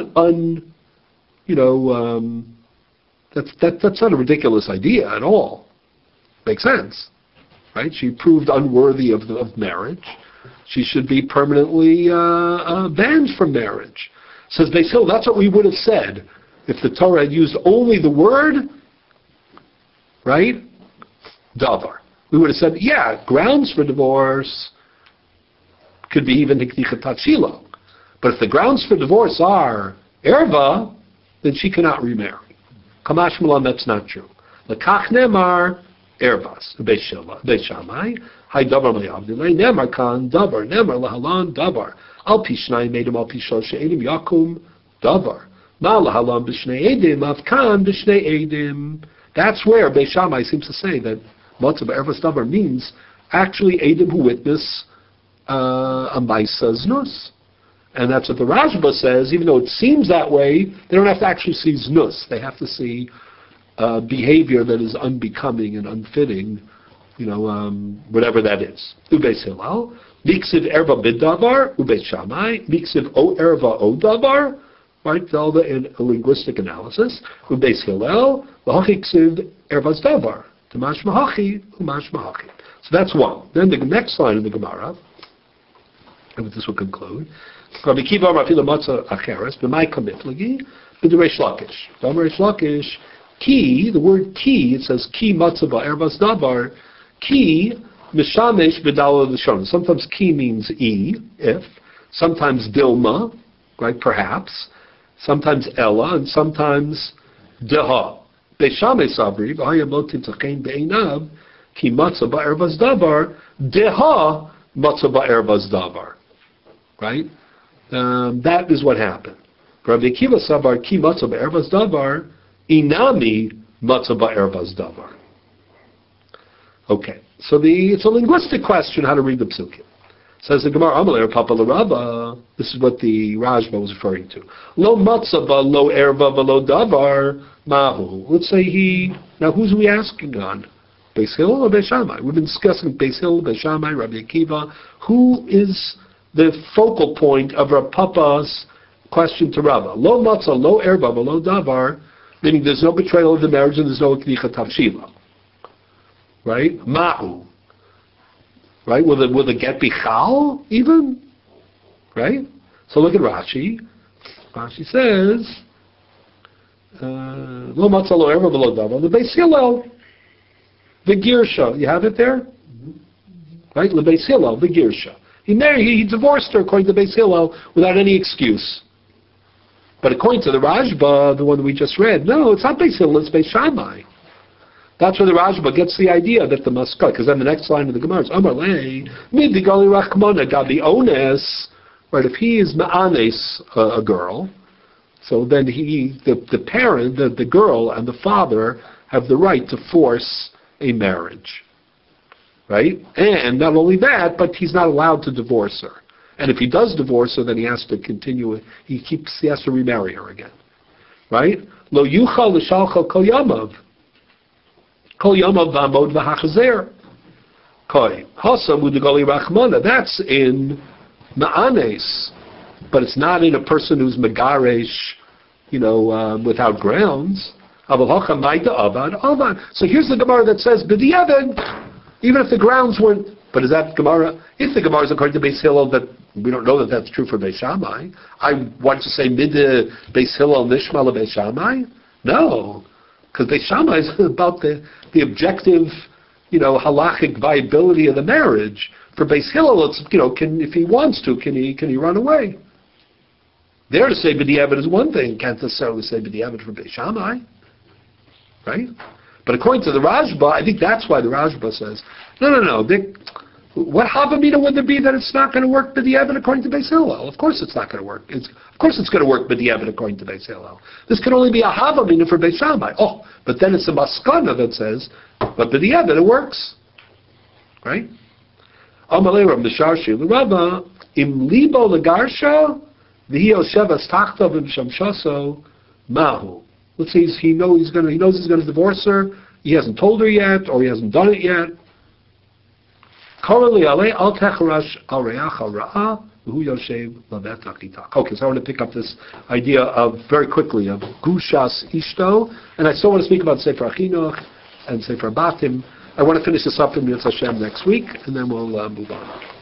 That's not a ridiculous idea at all. Makes sense, right? She proved unworthy of marriage. She should be permanently banned from marriage. Says Beis Hillel, that's what we would have said. If the Torah had used only the word, right, davar, we would have said, yeah, grounds for divorce could be even hikticha tachila. But if the grounds for divorce are erva, then she cannot remarry. Kamash Malan, that's not true. Lekach nemar ervas, Beis Shammai, hay davar mayavdilei, nemar kan davar, nemar lahalan davar. Al pi shnayim edim, al pi shlosh edim, yakum davar. Ma lahalan b'shnei edim, avkan b'shnei edim. That's where Beis Shammai seems to say that matzah ervas davar means actually edim who witness a maisa znus. And that's what the Rashba says, even though it seems that way, they don't have to actually see znus. They have to see behavior that is unbecoming and unfitting, whatever that is. Ubeis Hillel, miksiv erva bid-davar, ubeis Shammai, miksiv o erva o davar, right, all the linguistic analysis. Ubeis Hillel, v'hachi ksiv ervas davar, tamash mahachi, umash mahachi. So that's one. Then the next line in the Gemara, and with this will conclude, Rabbi Kiva Rafila Matzah Acheres b'may kamiflagi b'derei Lakish. B'derei Lakish, ki, the word ki, it says ki matzah ba'ervas davar, ki mishamesh b'dala l'shon. Sometimes ki means if, sometimes dilma, right, perhaps, sometimes ella, and sometimes deha. Beishame sabri v'hayam lo timtzachein be'einav ki matzah ba'ervas davar, deha matzah ba'ervas davar. Right? That is what happened. Rabbi Akiva sabar ki matzah ba'ervas davar, inami matzah ba'ervas davar. Okay, so it's a linguistic question how to read the psukim. Says the Gemara, Amalei Papa l'Rabba. This is what the Rashba was referring to. Lo matzah ba lo erva ba lo davar mahu. Let's say now who's we asking on? Beis Hillel or Beis Shammai? We've been discussing Beis Hillel, Beis Shammai, Rabbi Akiva. Who is the focal point of Rav Papa's question to Rava? Lo matzah, lo erba, lo davar, meaning there's no betrayal of the marriage and there's no knicha tavshila. Right? Ma'u. Right? Will the get be chal even? Right? So look at Rashi. Rashi says, lo matzah, lo erba, lo davar, the Beis Hillel, the girsha. You have it there? Right? The Beis Hillel, the girsha. He divorced her according to Beis Hillel without any excuse. But according to the Rashba, the one that we just read, no, it's not Beis Hillel, it's Beis Shammai. That's where the Rashba gets the idea that the maskah, because then the next line of the Gemara is Amar lei midi gali rachmana gabi ones. Right, if he is ma'anes a girl, so then the parent, the girl, and the father have the right to force a marriage. Right? And not only that, but he's not allowed to divorce her. And if he does divorce her, then he has to continue, he has to remarry her again. Right? Lo yuchal l'shalcha kol yamav. Kol yamav v'amod v'hachazer. Koi. Hasam u'degali rachmana. That's in ma'anes. But it's not in a person who's megaresh, without grounds. Aval hacha maita avad avad. So here's the Gemara that says, b'diavad, even if the grounds weren't, but is that Gemara? If the Gemara is according to Beis Hillel, that we don't know that that's true for Beis Shammai. I want to say mid Beis Hillel nishma le Beis Shammai. No, because Beis Shammai is about the objective, halachic viability of the marriage. For Beis Hillel, it's if he wants to, can he run away? There to say b'diavad is one thing. Can't necessarily say b'diavad for Beis Shammai, right? But according to the Rashba, I think that's why the Rashba says, no. What havamina would there be that it's not going to work b'diavad according to Beis Hillel? Of course it's not going to work. Of course it's going to work b'diavad according to Beis Hillel. This can only be a havamina for Beis Shammai. Oh, but then it's a maskana that says, but b'diavad it works. Right? Amalei Rav Misharshi l'Rabba im libo legarsha v'hi yoshevas tachtav v'shamshaso mahu. Let's say he knows he's going to divorce her. He hasn't told her yet, or he hasn't done it yet. Okay, so I want to pick up this idea of very quickly of gushas ishto, and I still want to speak about Sefer Achinuch and Sefer Batim. I want to finish this up in Mitzvah Hashem next week, and then we'll move on.